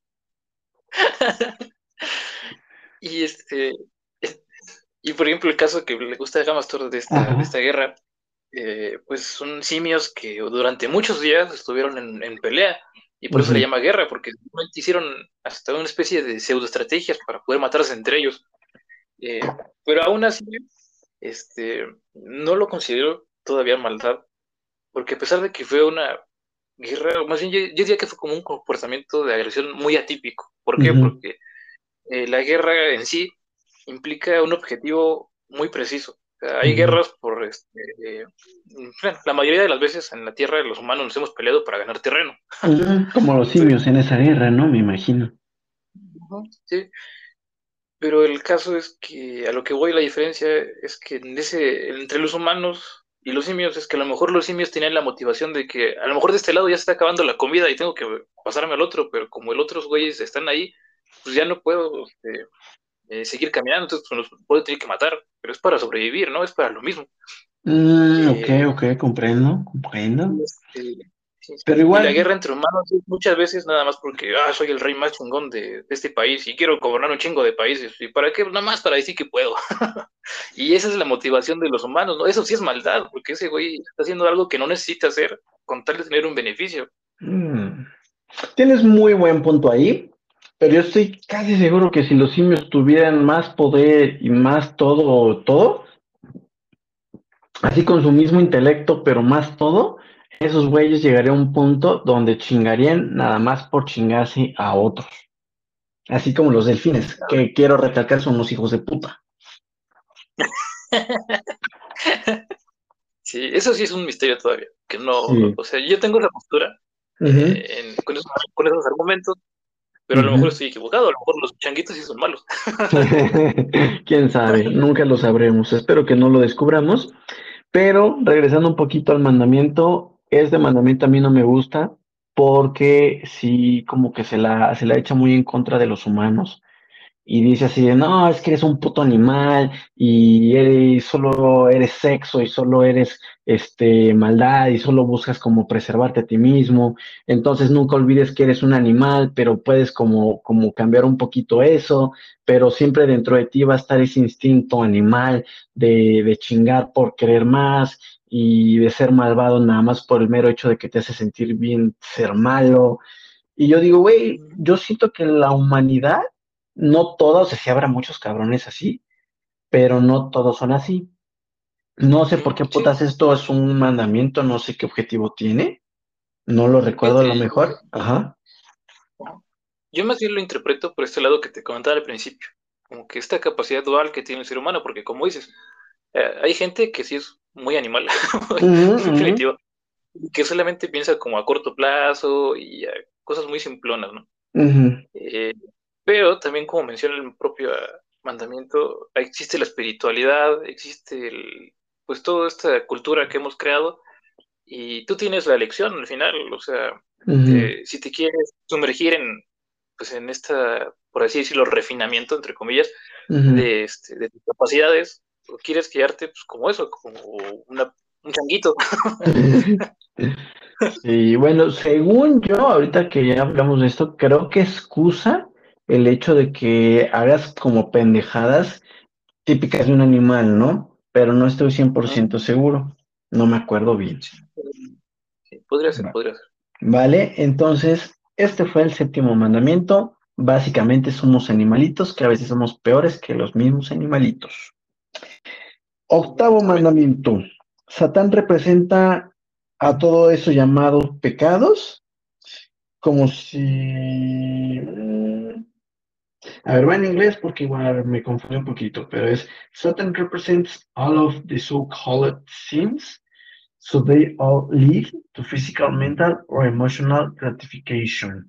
y este, y por ejemplo, el caso que le gusta a Gamastor de esta, de Ajá. esta guerra, eh, pues son simios que durante muchos días estuvieron en, en pelea, y por eso se le Ujú, llama guerra, porque simplemente hicieron hasta una especie de pseudoestrategias para poder matarse entre ellos. Eh, pero aún así, este, no lo considero todavía maldad, porque a pesar de que fue una guerra, o más bien yo, yo diría que fue como un comportamiento de agresión muy atípico. ¿Por qué? ujú, Porque eh, la guerra en sí implica un objetivo muy preciso. O sea, hay ujú, guerras por, este, eh, bueno, la mayoría de las veces en la Tierra los humanos nos hemos peleado para ganar terreno. ujú. Como los Entonces, simios en esa guerra, ¿no? Me imagino. ujú, sí, pero el caso es que a lo que voy la diferencia es que en ese, entre los humanos y los simios es que a lo mejor los simios tenían la motivación de que a lo mejor de este lado ya se está acabando la comida y tengo que pasarme al otro, pero como el otros güeyes están ahí, pues ya no puedo este, eh, seguir caminando, entonces pues, los puedo tener que matar, pero es para sobrevivir, ¿no? Es para lo mismo. Mm, ok, Eh, ok, comprendo, comprendo. y, este, sí, Pero y la igual, guerra entre humanos es muchas veces nada más porque ah, soy el rey más chingón de, de este país y quiero gobernar un chingo de países. ¿Y para qué? Nada más para decir que puedo. Y esa es la motivación de los humanos, ¿no? Eso sí es maldad, porque ese güey está haciendo algo que no necesita hacer con tal de tener un beneficio. mm, tienes muy buen punto ahí, pero yo estoy casi seguro que si los simios tuvieran más poder y más todo, todo, así con su mismo intelecto, pero más todo, esos güeyes llegarían a un punto donde chingarían nada más por chingarse a otros. Así como los delfines, que quiero recalcar son los hijos de puta. Sí, eso sí es un misterio todavía, que no, Sí. o sea, yo tengo esa postura Ujú, eh, en- con, esos, con esos argumentos, pero a lo mejor ujú. estoy equivocado, a lo mejor los changuitos sí son malos. Quién sabe, nunca lo sabremos. Espero que no lo descubramos. Pero regresando un poquito al mandamiento, este mandamiento a mí no me gusta porque sí, como que se la, se la echa muy en contra de los humanos. Y dice así de, no, es que eres un puto animal y eres, solo eres sexo y solo eres este, maldad y solo buscas como preservarte a ti mismo. Entonces nunca olvides que eres un animal, pero puedes como, como cambiar un poquito eso, pero siempre dentro de ti va a estar ese instinto animal de, de chingar por querer más y de ser malvado nada más por el mero hecho de que te hace sentir bien ser malo. Y yo digo, güey, yo siento que la humanidad, no todos, o sea, sí habrá muchos cabrones así, pero no todos son así. No sé por Ujú, qué sí, putas esto es un mandamiento, no sé qué objetivo tiene, no lo recuerdo a lo fíjate, mejor. Ajá. yo, yo más bien lo interpreto por este lado que te comentaba al principio, como que esta capacidad dual que tiene el ser humano, porque como dices, eh, hay gente que sí es muy animal, muy, Ujú, muy ujú, primitiva, y que solamente piensa como a corto plazo y a cosas muy simplonas, ¿no? ujú, Eh, pero también, como menciona el propio ah, mandamiento, existe la espiritualidad, existe el, pues toda esta cultura que hemos creado y tú tienes la elección al final, o sea, ujú, te- si te quieres sumergir en, pues en esta, por así decirlo, refinamiento, entre comillas, ujú. de, este, de tus capacidades, o quieres quedarte pues, como eso, como una, un changuito. Sí, bueno, según yo, ahorita que ya hablamos de esto, creo que excusa el hecho de que hagas como pendejadas típicas de un animal, ¿no? pero no estoy cien por ciento Mm, seguro, no me acuerdo bien. sí, sí, podría ser, Va- podría ser. Vale, entonces, este fue el séptimo mandamiento. Básicamente somos animalitos que a veces somos peores que los mismos animalitos. Octavo Amén. mandamiento. Satán representa a todo eso llamados pecados, como si... mm, A ver, va en inglés porque igual me confundí un poquito, pero es Satan represents all of the so-called sins, so they all lead to physical, mental, or emotional gratification.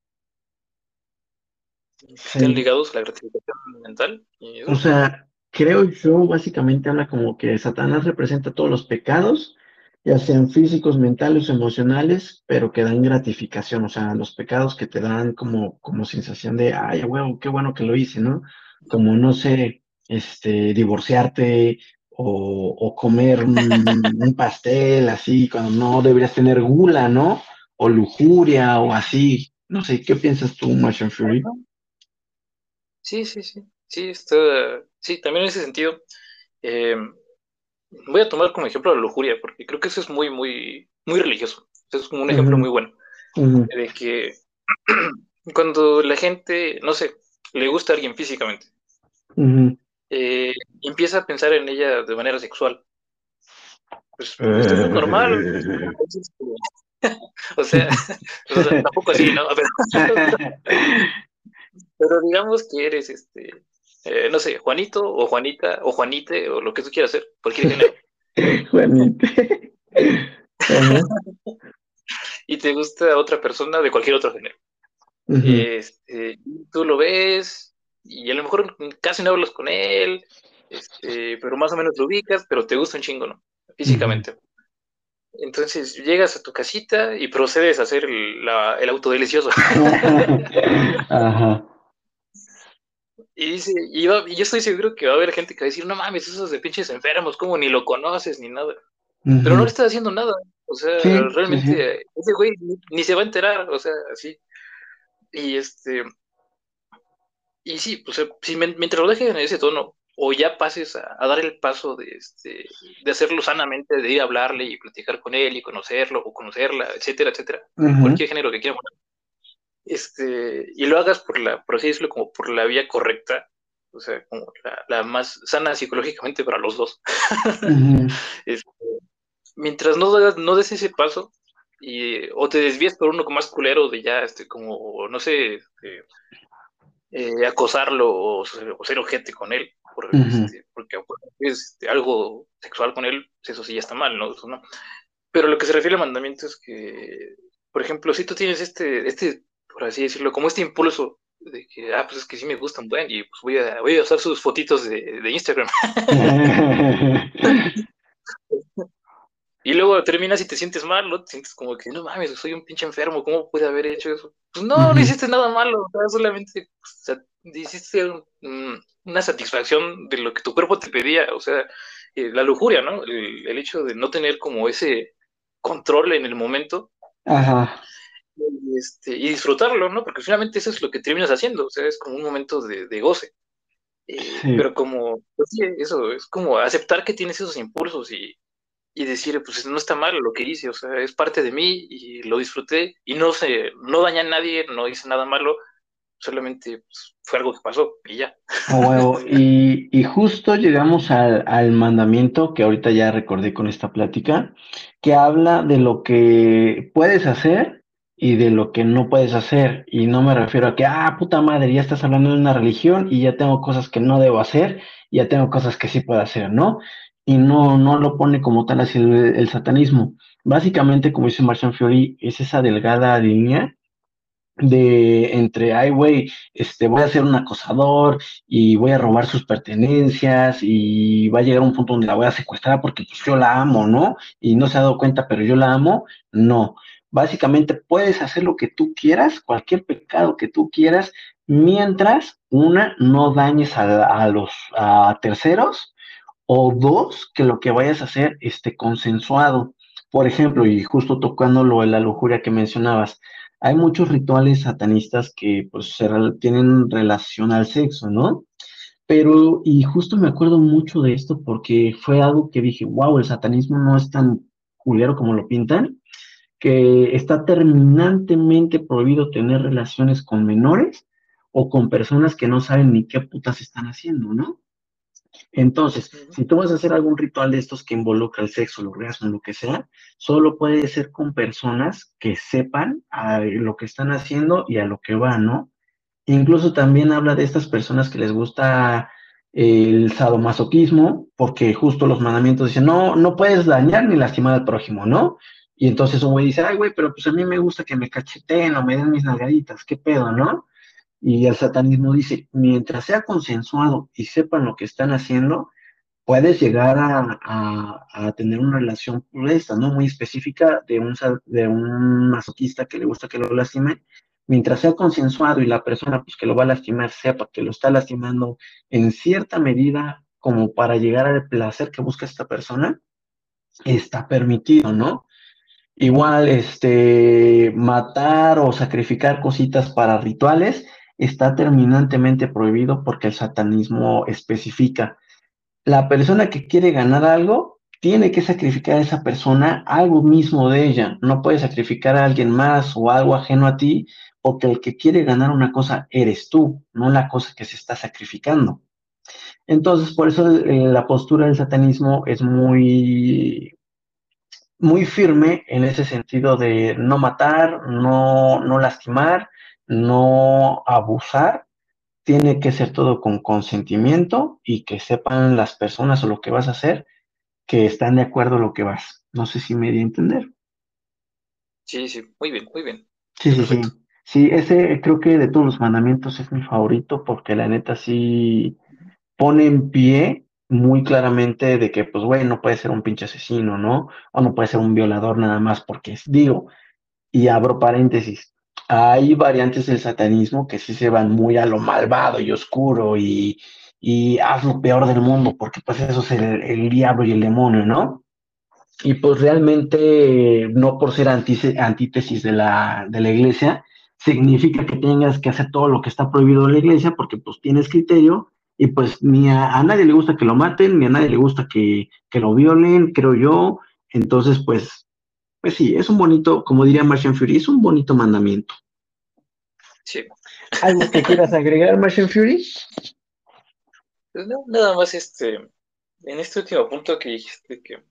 Que estén Sí, ligados a la gratificación mental y o eso. sea, creo yo básicamente habla como que Satanás representa todos los pecados, ya sean físicos, mentales o emocionales, pero que dan gratificación, o sea, los pecados que te dan como, como sensación de, ay, huevo, qué bueno que lo hice, ¿no? Como, no sé, este, divorciarte o, o comer un, un pastel así, cuando no deberías tener gula, ¿no? O lujuria o así. No sé, ¿qué piensas tú, Martian Fury? Ajá. Sí, sí, sí. Sí, está, sí, también en ese sentido. eh, Voy a tomar como ejemplo la lujuria, porque creo que eso es muy, muy, muy religioso. Es como un ejemplo muy Ujú, bueno. ujú, De que cuando la gente, no sé, le gusta a alguien físicamente, ujú. eh, empieza a pensar en ella de manera sexual. Pues, pues eso es normal. Eh, Entonces, o sea, o sea, tampoco así, ¿no? Pero, pero digamos que eres, este, eh, no sé, Juanito o Juanita o Juanite o lo que tú quieras ser, cualquier género, Juanita. Ajá, y te gusta otra persona de cualquier otro género. ujú, Este, tú lo ves y a lo mejor casi no hablas con él, este, pero más o menos lo ubicas, pero te gusta un chingo, ¿no? ujú. Físicamente. Entonces llegas a tu casita y procedes a hacer el, la- el autodelicioso. Ajá. Y dice, y, va- y yo estoy seguro que va a haber gente que va a decir, no mames, esos de pinches enfermos, como ni lo conoces ni nada. Pero no le Ujú. estás haciendo nada. O sea, Sí, sí, sí. realmente ese güey ni, ni se va a enterar, o sea, así. Y este, y sí, pues eh, si men- mientras lo dejes en ese tono, o ya pases a, a dar el paso de este, de hacerlo sanamente, de ir a hablarle y platicar con él y conocerlo o conocerla, etcétera, etcétera, Ujú, cualquier género que quieran, este, y lo hagas por la, por así decirlo, como por la vía correcta, o sea, como la, la más sana psicológicamente para los dos. ujú, Este, mientras no, hagas- no des ese paso, y, o te desvíes por uno más culero de ya, este, como, no sé, este, eh, acosarlo o ser, o ser ojete con él, por, ujú. este, porque es este, algo sexual con él, pues eso sí ya está mal, ¿no? Eso no. Pero lo que se refiere al mandamiento es que, por ejemplo, si tú tienes este, este, por así decirlo, como este impulso de que, ah, pues es que sí me gustan, buen, y pues voy a, voy a usar sus fotitos de, de Instagram. Y luego terminas y te sientes mal, ¿no? Te sientes como que, no mames, soy un pinche enfermo, ¿cómo pude haber hecho eso? Pues no, no Ujú. hiciste nada malo, o sea, solamente pues, sa- hiciste un- un- una satisfacción de lo que tu cuerpo te pedía, o sea, eh, la lujuria, ¿no? El, el hecho de no tener como ese control en el momento Ajá. y, este, y disfrutarlo, ¿no? Porque finalmente eso es lo que terminas haciendo, o sea, es como un momento de, de goce. Eh, Sí. pero como, pues sí, eso, es como aceptar que tienes esos impulsos y y decir, pues no está mal lo que hice, o sea, es parte de mí y lo disfruté y no sé, no dañé a nadie, no hice nada malo, solamente pues, fue algo que pasó y ya. A huevo. Y, y justo llegamos al, al mandamiento que ahorita ya recordé con esta plática, que habla de lo que puedes hacer y de lo que no puedes hacer. Y no me refiero a que, ah, puta madre, ya estás hablando de una religión y ya tengo cosas que no debo hacer y ya tengo cosas que sí puedo hacer, ¿no? Y no, no lo pone como tal así el, el satanismo. Básicamente, como dice Marcian Fiori, es esa delgada línea de entre, ay, güey, este, voy a ser un acosador y voy a robar sus pertenencias y va a llegar un punto donde la voy a secuestrar porque pues yo la amo, ¿no? Y no se ha dado cuenta, pero yo la amo, no. Básicamente puedes hacer lo que tú quieras, cualquier pecado que tú quieras, mientras, una, no dañes a, a los a terceros o dos, que lo que vayas a hacer esté consensuado. Por ejemplo, y justo tocando lo de la lujuria que mencionabas, hay muchos rituales satanistas que pues se rel- tienen relación al sexo, ¿no? Pero, y justo me acuerdo mucho de esto porque fue algo que dije, wow, el satanismo no es tan culero como lo pintan, que está terminantemente prohibido tener relaciones con menores o con personas que no saben ni qué putas están haciendo, ¿no? Entonces, Ujú. si tú vas a hacer algún ritual de estos que involucra el sexo, el orgasmo, lo que sea, solo puede ser con personas que sepan a lo que están haciendo y a lo que va, ¿no? Incluso también habla de estas personas que les gusta el sadomasoquismo, porque justo los mandamientos dicen, no, no puedes dañar ni lastimar al prójimo, ¿no? Y entonces un güey dice, ay, güey, pero pues a mí me gusta que me cacheteen o me den mis nalgaditas, ¿qué pedo, no? Y el satanismo dice, mientras sea consensuado y sepan lo que están haciendo, puedes llegar a, a- a tener una relación pues, esta, ¿no? Muy específica de un, sa- de un masoquista que le gusta que lo lastime, mientras sea consensuado y la persona pues, que lo va a lastimar sepa que lo está lastimando en cierta medida como para llegar al placer que busca esta persona, está permitido, ¿no? Igual, este, matar o sacrificar cositas para rituales está terminantemente prohibido porque el satanismo especifica la persona que quiere ganar algo tiene que sacrificar a esa persona algo mismo de ella. No puede sacrificar a alguien más o algo ajeno a ti, porque el que quiere ganar una cosa eres tú, no la cosa que se está sacrificando. Entonces, por eso eh, la postura del satanismo es muy, muy firme en ese sentido de no matar, no, no lastimar, no abusar, tiene que ser todo con consentimiento y que sepan las personas o lo que vas a hacer que están de acuerdo en lo que vas. No sé si me di a entender. Sí, sí, muy bien, muy bien. Sí, Es sí, perfecto. sí. Sí, ese creo que de todos los mandamientos es mi favorito porque la neta sí pone en pie muy claramente de que, pues, güey, no puede ser un pinche asesino, ¿no? O no puede ser un violador nada más porque es, digo, y abro paréntesis, hay variantes del satanismo que sí se van muy a lo malvado y oscuro y, y haz lo peor del mundo porque, pues, eso es el, el diablo y el demonio, ¿no? Y pues realmente, no por ser antíce- antítesis de la, de la iglesia, significa que tengas que hacer todo lo que está prohibido en la iglesia, porque pues tienes criterio, y pues ni a, a nadie le gusta que lo maten, ni a nadie le gusta que, que lo violen, creo yo. Entonces, pues, pues sí, es un bonito, como diría Martian Fury, es un bonito mandamiento. Sí. ¿Algo que quieras agregar, Martian Fury? Pues no, nada más este, en este último punto que dijiste que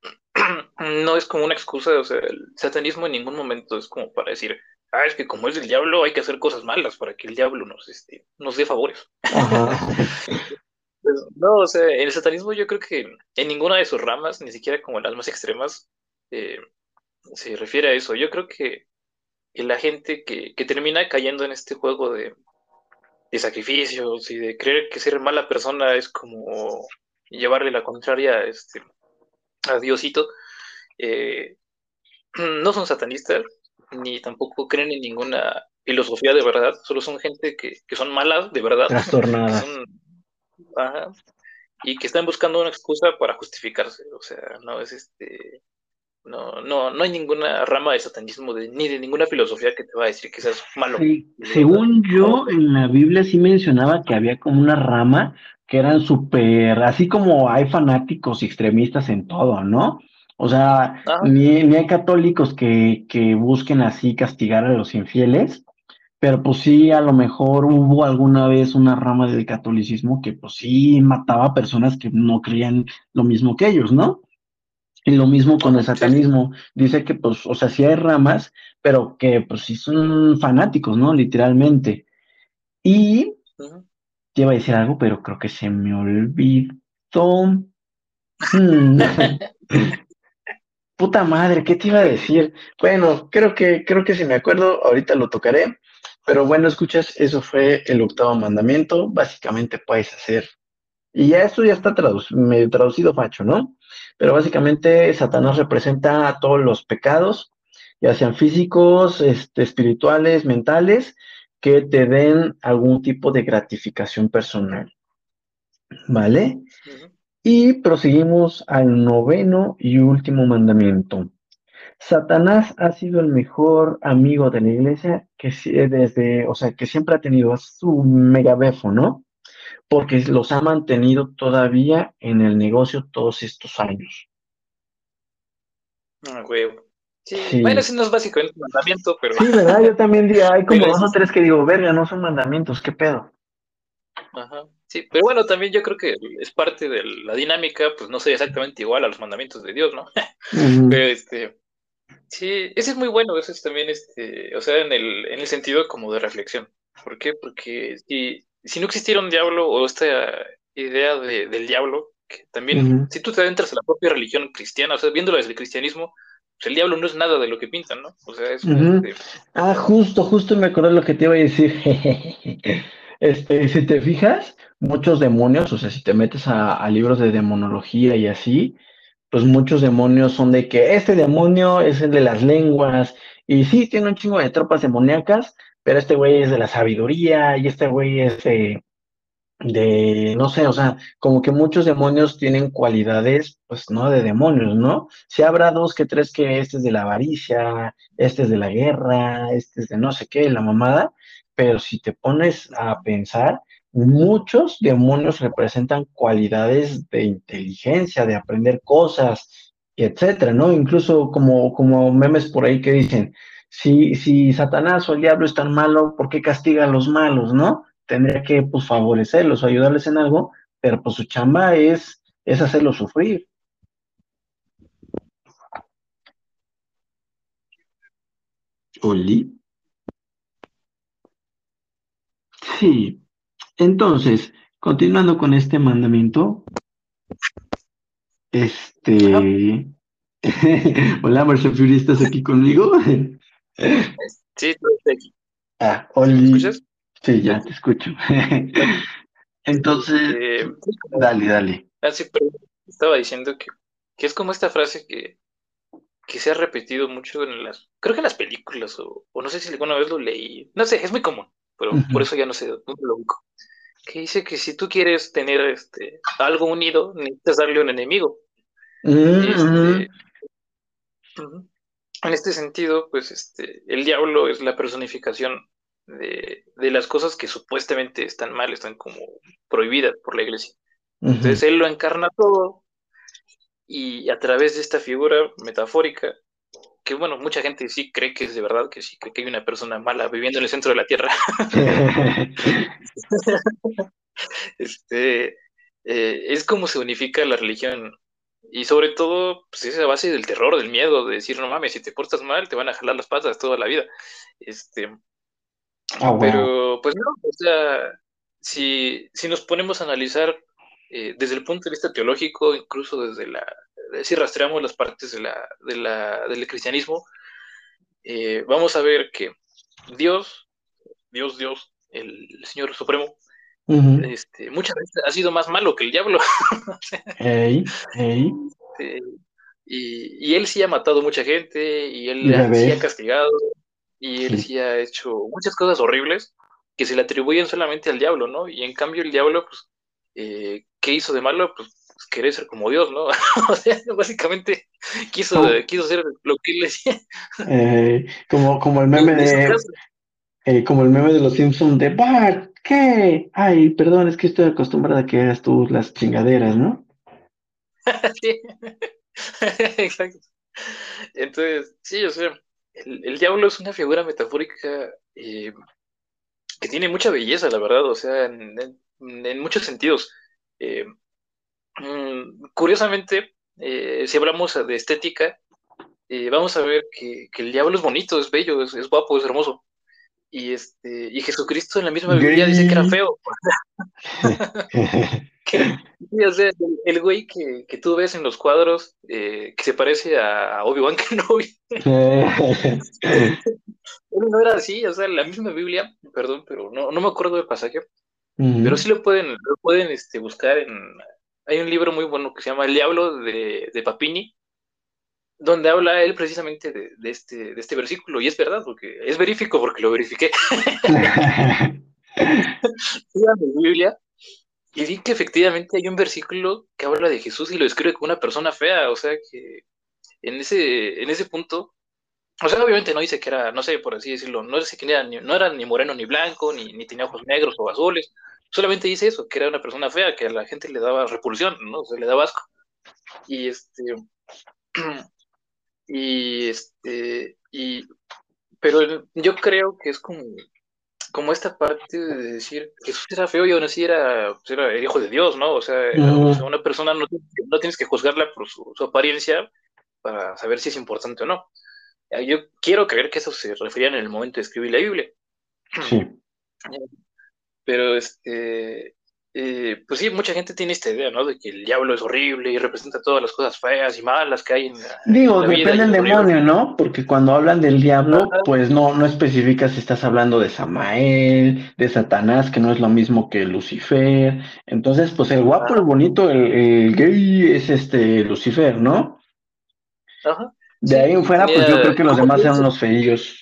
no es como una excusa, o sea, el satanismo en ningún momento es como para decir, ah, es que como es del diablo hay que hacer cosas malas para que el diablo nos, este, nos dé favores. Ajá. Pues, no, o sea, el satanismo yo creo que en ninguna de sus ramas, ni siquiera como en las más extremas, eh, se refiere a eso. Yo creo que la gente que, que termina cayendo en este juego de, de sacrificios y de creer que ser mala persona es como llevarle la contraria este, a Diosito, eh, no son satanistas, ni tampoco creen en ninguna filosofía de verdad, solo son gente que, que son malas de verdad, que Trastornadas. son, ajá, y que están buscando una excusa para justificarse, o sea, no es este, no, no, no hay ninguna rama de satanismo de, ni de ninguna filosofía que te va a decir que seas malo, Sí, de verdad. según yo, en la Biblia sí mencionaba que había como una rama que eran súper, así como hay fanáticos y extremistas en todo, ¿no? O sea, Ajá, ni, ni hay católicos que, que busquen así castigar a los infieles, pero pues sí, a lo mejor hubo alguna vez una rama del catolicismo que pues sí mataba a personas que no creían lo mismo que ellos, ¿no? Y lo mismo con el ajá, sí, sí. satanismo. Dice que, pues, o sea, sí hay ramas, pero que, pues, sí son fanáticos, ¿no? Literalmente. Y Ujú. te iba a decir algo, pero creo que se me olvidó. Hmm, puta madre, ¿qué te iba a decir? Bueno, creo que, creo que si me acuerdo, ahorita lo tocaré. Pero bueno, escuchas, eso fue el octavo mandamiento. Básicamente puedes hacer. Y ya esto ya está traduc- medio traducido facho, ¿no? Pero básicamente Satanás representa a todos los pecados, ya sean físicos, este, espirituales, mentales, que te den algún tipo de gratificación personal, ¿vale? Ujú. Y proseguimos al noveno y último mandamiento. Satanás ha sido el mejor amigo de la iglesia que sí- desde, o sea, que siempre ha tenido, es su megabefo, ¿no? porque los ha mantenido todavía en el negocio todos estos años. Ah, huevo. Sí, bueno, Sí, ese no es básicamente un mandamiento, pero, sí, ¿verdad? Yo también digo, hay como pero dos sí, o tres que digo, verga, no son mandamientos, ¿qué pedo? ajá. Sí, pero bueno, también yo creo que es parte de la dinámica, pues no soy exactamente igual a los mandamientos de Dios, ¿no? Ujú, Pero este, sí, ese es muy bueno, ese es también este, o sea, en el, en el sentido como de reflexión. ¿Por qué? Porque si, si no existiera un diablo o esta idea de, del diablo, que también, ujú, si tú te adentras a la propia religión cristiana, o sea, viéndolo desde el cristianismo, pues el diablo no es nada de lo que pintan, ¿no? O sea, es un ujú. este, Ah, justo, justo me acordé lo que te iba a decir. Este, si te fijas, muchos demonios, o sea, si te metes a, a libros de demonología y así, pues muchos demonios son de que este demonio es el de las lenguas, y sí, tiene un chingo de tropas demoníacas, pero este güey es de la sabiduría, y este güey es de, de, no sé, o sea, como que muchos demonios tienen cualidades, pues no de demonios, ¿no? Si habrá dos que tres que este es de la avaricia, este es de la guerra, este es de no sé qué, la mamada, pero si te pones a pensar, muchos demonios representan cualidades de inteligencia, de aprender cosas, y etcétera, ¿no? Incluso como, como memes por ahí que dicen, si, si Satanás o el diablo es tan malo, ¿por qué castiga a los malos, no? Tendría que pues favorecerlos o ayudarles en algo, pero pues su chamba es, es hacerlos sufrir. Oli. Sí, entonces, continuando con este mandamiento, ajá, este... Hola, Marcia Fury, ¿estás aquí conmigo? sí, estoy aquí. Ah, ¿Sí me Oli. escuchas? Sí, ya te escucho. Entonces, Eh, sí, como- dale, dale. ah, sí, pero estaba diciendo que, que es como esta frase que, que se ha repetido mucho en las, creo que en las películas, o, o no sé si alguna vez lo leí, no sé, es muy común, pero por Ujú. eso ya no sé dónde lo ubico, que dice que si tú quieres tener este, algo unido, necesitas darle un enemigo. Mm, Este, ujú. En este sentido, pues este, el diablo es la personificación de, de las cosas que supuestamente están mal, están como prohibidas por la iglesia. ujú, Entonces él lo encarna todo y a través de esta figura metafórica, que bueno, mucha gente sí cree que es de verdad, que sí cree que hay una persona mala viviendo en el centro de la tierra, este, eh, es como se unifica la religión. Y sobre todo, pues es a base del terror, del miedo, de decir, no mames, si te portas mal, te van a jalar las patas toda la vida. Este, Ah, wow. pero, pues no, o sea, si, si nos ponemos a analizar eh, desde el punto de vista teológico, incluso desde la, si rastreamos las partes de la, de la, del cristianismo, eh, vamos a ver que Dios, Dios, Dios, el Señor Supremo, Ujú. este, muchas veces ha sido más malo que el diablo. Ey, ey. Este, y, y él sí ha matado mucha gente, y él Ya ha- sí ha ves. castigado, y él Sí. sí ha hecho muchas cosas horribles que se le atribuyen solamente al diablo, ¿no? Y en cambio el diablo, pues, eh, ¿qué hizo de malo? Pues, pues, querer ser como Dios, ¿no? O sea, básicamente quiso, Como, quiso ser lo que él decía. eh, como, como el Y meme le hizo de, caso. eh, como el meme de los Simpsons de Bart, ¿qué? Ay, perdón, es que estoy acostumbrada a que hagas tú las chingaderas, ¿no? Sí. Exacto. Entonces, sí, o sea, el, el diablo es una figura metafórica eh, que tiene mucha belleza, la verdad, o sea, en, en- en muchos sentidos. Eh, mm, curiosamente, eh, si hablamos de estética, eh, vamos a ver que, que el diablo es bonito, es bello, es, es guapo, es hermoso. Y, este, y Jesucristo en la misma Biblia dice que era Gay. feo. Que, sí, o sea, el, el güey que, que tú ves en los cuadros eh, que se parece a Obi-Wan Kenobi. Él no era así, o sea, la misma Biblia, perdón, pero no, no me acuerdo del pasaje, pero Ujú, sí lo pueden, lo pueden este, buscar en... Hay un libro muy bueno que se llama El Diablo de, de Papini, donde habla él precisamente de, de este, de este versículo, y es verdad, porque es verífico porque lo verifiqué. Fui a mi Biblia y vi que efectivamente hay un versículo que habla de Jesús y lo describe como una persona fea, o sea que en ese, en ese punto, o sea, obviamente no dice que era, no sé, por así decirlo, no dice que era ni, no era ni moreno ni blanco, ni, ni tenía ojos negros o azules, solamente dice eso, que era una persona fea, que a la gente le daba repulsión, ¿no? O sea, le daba asco. Y este, y este, y, pero yo creo que es como, como esta parte de decir que Jesús era feo y aún así era, pues era el hijo de Dios, ¿no? O sea, o sea Ujú. una persona no, no tienes que juzgarla por su, su apariencia para saber si es importante o no. Yo quiero creer que eso se refería en el momento de escribir la Biblia. Sí. Pero este, eh, pues sí, mucha gente tiene esta idea, ¿no? De que el diablo es horrible y representa todas las cosas feas y malas que hay en la, en Digo, la vida depende y del en los libros. demonio, ¿no? Porque cuando hablan del diablo, Ajá, pues no, no especifica si estás hablando de Samael, de Satanás, que no es lo mismo que Lucifer. Entonces, pues el guapo, el ajá, bonito, el, el gay es este Lucifer, ¿no? ajá. De ahí Sí, en fuera, pues yo tenía, creo que los ¿cómo demás te eran dice? unos feillos.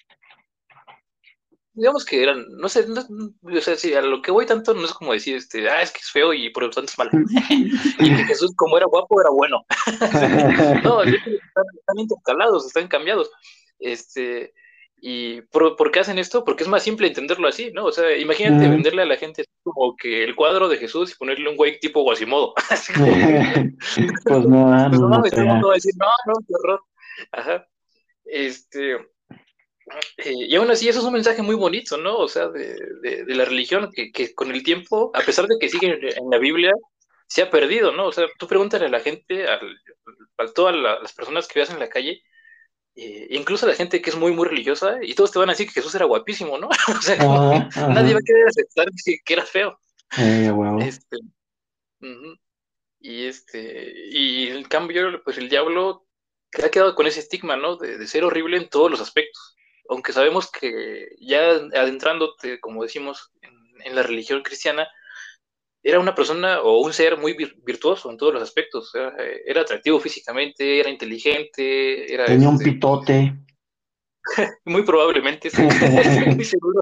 Digamos que eran, no sé, no- no- o sea, sí, a lo que voy tanto no es como decir, este, ah, es que es feo y por lo tanto es malo. Y que Jesús, como era guapo, era bueno. No, el hecho de que están, están intercalados, están cambiados. Este, y ¿por, por qué hacen esto? Porque es más simple entenderlo así, ¿no? O sea, imagínate Mm. venderle a la gente como que el cuadro de Jesús y ponerle un güey tipo Guasimodo. Así como que, Pues no, ah, pues no, no no mames, todo el mundo pega. va a decir, no, no, qué horror. Ajá. Este, eh, y aún así, eso es un mensaje muy bonito, ¿no? O sea, de, de, de la religión, que, que, con el tiempo, a pesar de que sigue en, en la Biblia, se ha perdido, ¿no? O sea, tú pregúntale a la gente, al, a todas la, las personas que veas en la calle, eh, incluso a la gente que es muy, muy religiosa, y todos te van a decir que Jesús era guapísimo, ¿no? O sea, como que Ajá, nadie va ajá. a querer aceptar que, que era feo. Eh, huevo. Este, uh-huh. Y este, y en cambio, pues el diablo ha quedado con ese estigma, ¿no? De, de ser horrible en todos los aspectos. Aunque sabemos que ya adentrándote, como decimos, en, en la religión cristiana, era una persona o un ser muy vir- virtuoso en todos los aspectos. Era, era atractivo físicamente, era inteligente, era Tenía un este, pitote. muy probablemente, estoy, estoy muy seguro.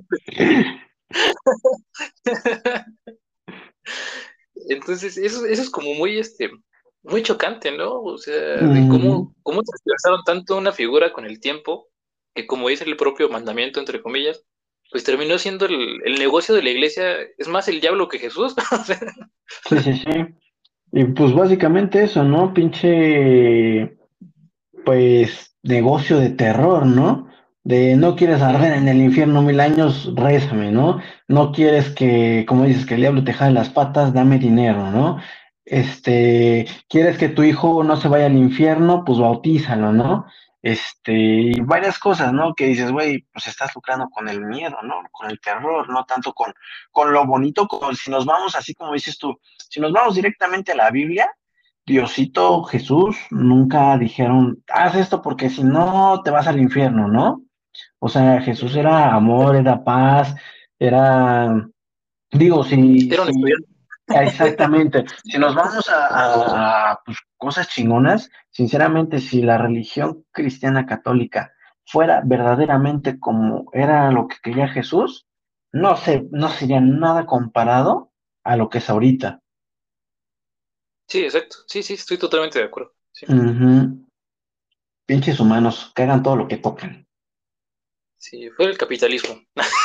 Entonces, eso, eso es como muy, este, muy chocante, ¿no? O sea, de Ujú. cómo, cómo transversaron tanto una figura con el tiempo, que como dice el propio mandamiento, entre comillas, pues terminó siendo el, el negocio de la iglesia, es más el diablo que Jesús. O sea, Sí, sí, sí. Y pues básicamente eso, ¿no? Pinche, pues, negocio de terror, ¿no? De no quieres arder en ujú, el infierno mil años, rézame, ¿no? No quieres que, como dices, que el diablo te jale las patas, dame dinero, ¿no? Este, quieres que tu hijo no se vaya al infierno, pues bautízalo, ¿no? Este, y varias cosas, ¿no? Que dices, güey, pues estás lucrando con el miedo, ¿no? Con el terror, no tanto con, con lo bonito, como si nos vamos así como dices tú, si nos vamos directamente a la Biblia. Diosito, Jesús, nunca dijeron, haz esto porque si no te vas al infierno, ¿no? O sea, Jesús ujú. era amor, era paz, era, digo, si, Era un si, estudiante. exactamente, si nos vamos a, a- a, pues, cosas chingonas, sinceramente, si la religión cristiana católica fuera verdaderamente como era lo que quería Jesús, no sé, no sería nada comparado a lo que es ahorita. Sí, exacto. Sí, sí, estoy totalmente de acuerdo. Sí, Ujú. Pinches humanos, que hagan todo lo que tocan. sí, fue el capitalismo.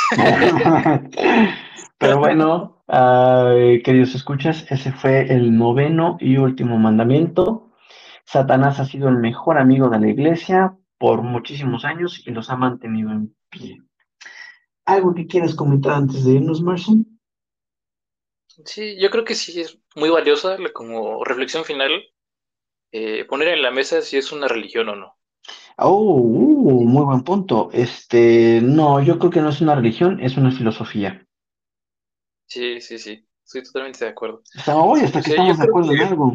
Pero bueno, ay, queridos escuchas, ese fue el noveno y último mandamiento. Satanás ha sido el mejor amigo de la iglesia por muchísimos años y los ha mantenido en pie. ¿Algo que quieras comentar antes de irnos, Marcin? Sí, yo creo que sí es muy valiosa la- como reflexión final, eh, poner en la mesa si es una religión o no. Oh, uh, muy buen punto. Este, no, yo creo que no es una religión, es una filosofía. Sí, sí, sí, estoy totalmente de acuerdo. Hasta hoy, hasta O que sea, yo estamos de creo acuerdo en que, algo.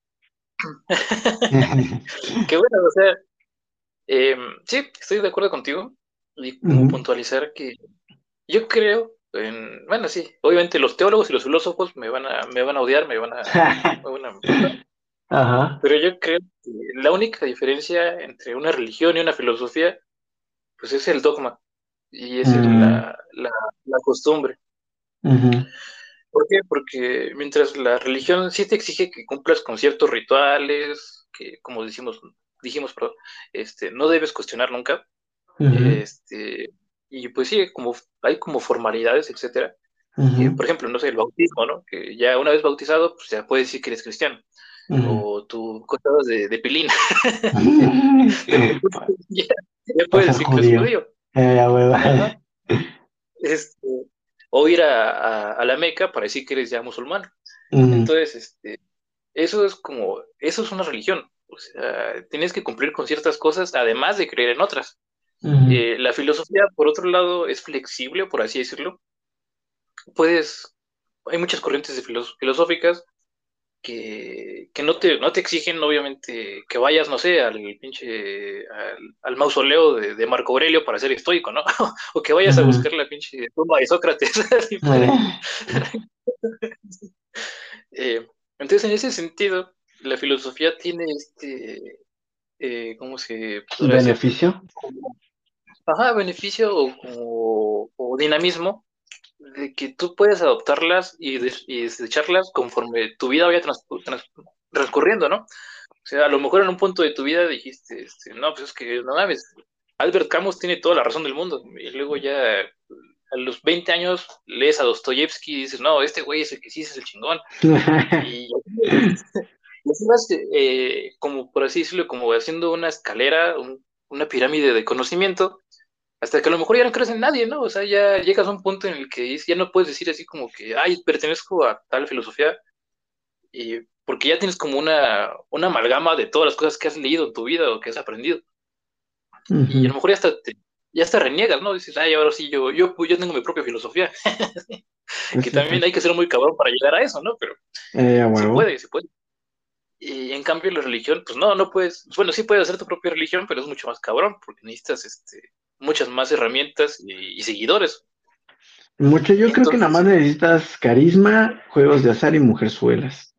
que bueno, o sea, eh, sí, estoy de acuerdo contigo y como Ujú. puntualizar que yo creo en, bueno, sí, obviamente los teólogos y los filósofos me van a, me van a odiar, me van a, me van a matar, Ajá. pero yo creo que la única diferencia entre una religión y una filosofía, pues es el dogma y es el- Mm, la, la, la costumbre. ujú. ¿Por qué? Porque mientras la religión sí te exige que cumplas con ciertos rituales, que como decimos, dijimos, perdón, este, no debes cuestionar nunca, Ujú, este, y pues sí, como, hay como formalidades, etcétera. Que, Ujú, por ejemplo, no sé, el bautismo, ¿no? Que ya una vez bautizado, pues ya puedes decir que eres cristiano. ujú. O tú contabas de, de Pilín, Pa- ya, ya Para puedes ser decir que eres judío. judío. Eh, a huevo. Ajá. Este, o ir a, a, a la Meca para decir que eres ya musulmán. Ujú, Entonces, este, eso es como, eso es una religión. O sea, tienes que cumplir con ciertas cosas, además de creer en otras. ujú, Eh, la filosofía, por otro lado, es flexible, por así decirlo. Puedes, hay muchas corrientes de filos- filosóficas que, que no te, no te exigen, obviamente, que vayas, no sé, al pinche, al, al mausoleo de, de Marco Aurelio para ser estoico, ¿no? O que vayas a ujú. buscar la pinche tumba de Sócrates. así para- Eh, Eh, entonces, en ese sentido, la filosofía tiene este, eh, ¿cómo se podrá decir? beneficio. Como, ajá, beneficio o, como- o dinamismo de que tú puedes adoptarlas y, des- y desecharlas conforme tu vida vaya trans- trans- transcurriendo, ¿no? O sea, a lo mejor en un punto de tu vida dijiste, este, no, pues es que no mames, Albert Camus tiene toda la razón del mundo. Y luego ya a los veinte años lees a Dostoyevsky y dices, no, este güey es el que sí es el chingón. Y y así vas, eh, como por así decirlo, como haciendo una escalera, un- una pirámide de conocimiento, hasta que a lo mejor ya no crees en nadie, ¿no? O sea, ya llegas a un punto en el que dices- ya no puedes decir así como que, ay, pertenezco a tal filosofía, y porque ya tienes como una, una amalgama de todas las cosas que has leído en tu vida o que has aprendido. Y a lo Ujú. mejor ya hasta, te- ya hasta reniegas, ¿no? Dices, ay, ahora sí, yo, yo, yo tengo mi propia filosofía, Pues que sí, también pues. hay que ser muy cabrón para llegar a eso, ¿no? Pero Eh, a se huevo. puede, se puede. Y en cambio la religión, pues no, no puedes, bueno, sí puedes hacer tu propia religión, pero es mucho más cabrón, porque necesitas este, muchas más herramientas y, y seguidores. Mucho, yo creo que nada más Entonces, necesitas carisma, juegos de azar y mujerzuelas.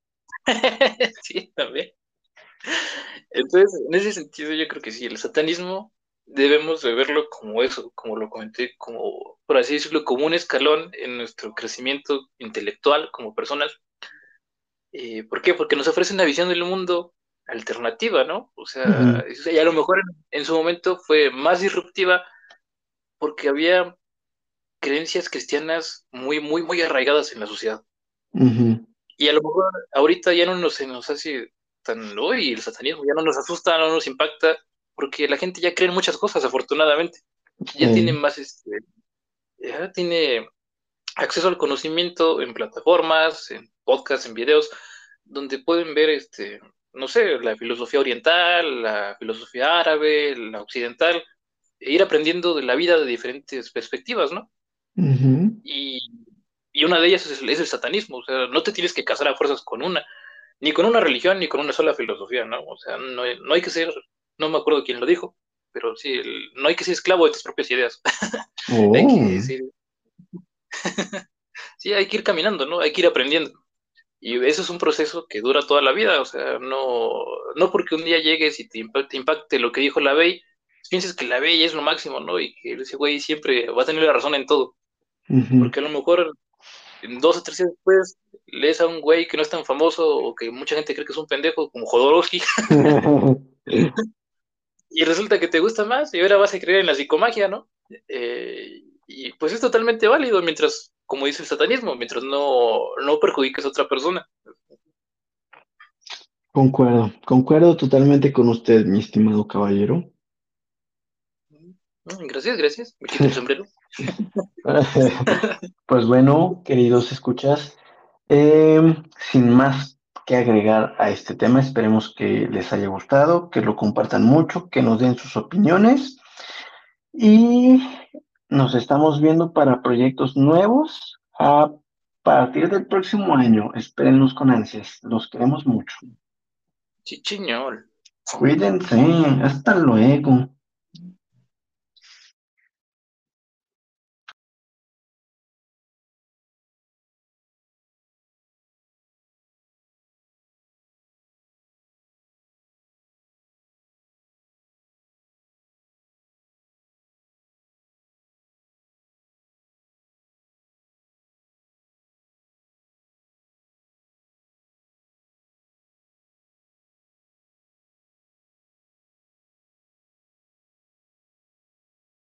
sí, también. Entonces, en ese sentido, yo creo que sí, el satanismo debemos de verlo como eso, como lo comenté, como, por así decirlo, como un escalón en nuestro crecimiento intelectual como personas. Eh, ¿por qué? Porque nos ofrece una visión del mundo alternativa, ¿no? O sea, Ujú, es- y a lo mejor en, en su momento fue más disruptiva porque había creencias cristianas muy, muy, muy arraigadas en la sociedad. ujú. Y a lo mejor ahorita ya no nos, se nos hace tan, uy, el satanismo ya no nos asusta, no nos impacta, porque la gente ya cree en muchas cosas, afortunadamente. Ya tiene Eh, más, este, ya tiene acceso al conocimiento en plataformas, en podcasts, en videos, donde pueden ver, este, no sé, la filosofía oriental, la filosofía árabe, la occidental, e ir aprendiendo de la vida de diferentes perspectivas, ¿no? ujú. Y, y una de ellas es el, es el satanismo, o sea, no te tienes que casar a fuerzas con una, ni con una religión, ni con una sola filosofía, ¿no? O sea, no, hay- no hay que ser, no me acuerdo quién lo dijo, pero sí, el- no hay que ser esclavo de tus propias ideas, hay que Oh. ser, sí, hay que ir caminando, ¿no? Hay que ir aprendiendo. Y eso es un proceso que dura toda la vida, o sea, no, no porque un día llegues y te impa- te impacte lo que dijo la Bey, pienses que la Bey es lo máximo, ¿no? Y que ese güey siempre va a tener la razón en todo, Ujú. porque a lo mejor en dos o tres días después lees a un güey que no es tan famoso o que mucha gente cree que es un pendejo como Jodorowsky y resulta que te gusta más y ahora vas a creer en la psicomagia, ¿no? Eh, y pues es totalmente válido mientras, como dice el satanismo, mientras no, no perjudiques a otra persona. Concuerdo, concuerdo totalmente con usted, mi estimado caballero. Mm, Gracias, gracias. Me quito el sombrero. Pues bueno, queridos escuchas, em, sin más que agregar a este tema, esperemos que les haya gustado, que lo compartan mucho, que nos den sus opiniones y nos estamos viendo para proyectos nuevos a partir del próximo año. Espérenlos con ansias, los queremos mucho. Chichiñol. Cuídense, hasta luego.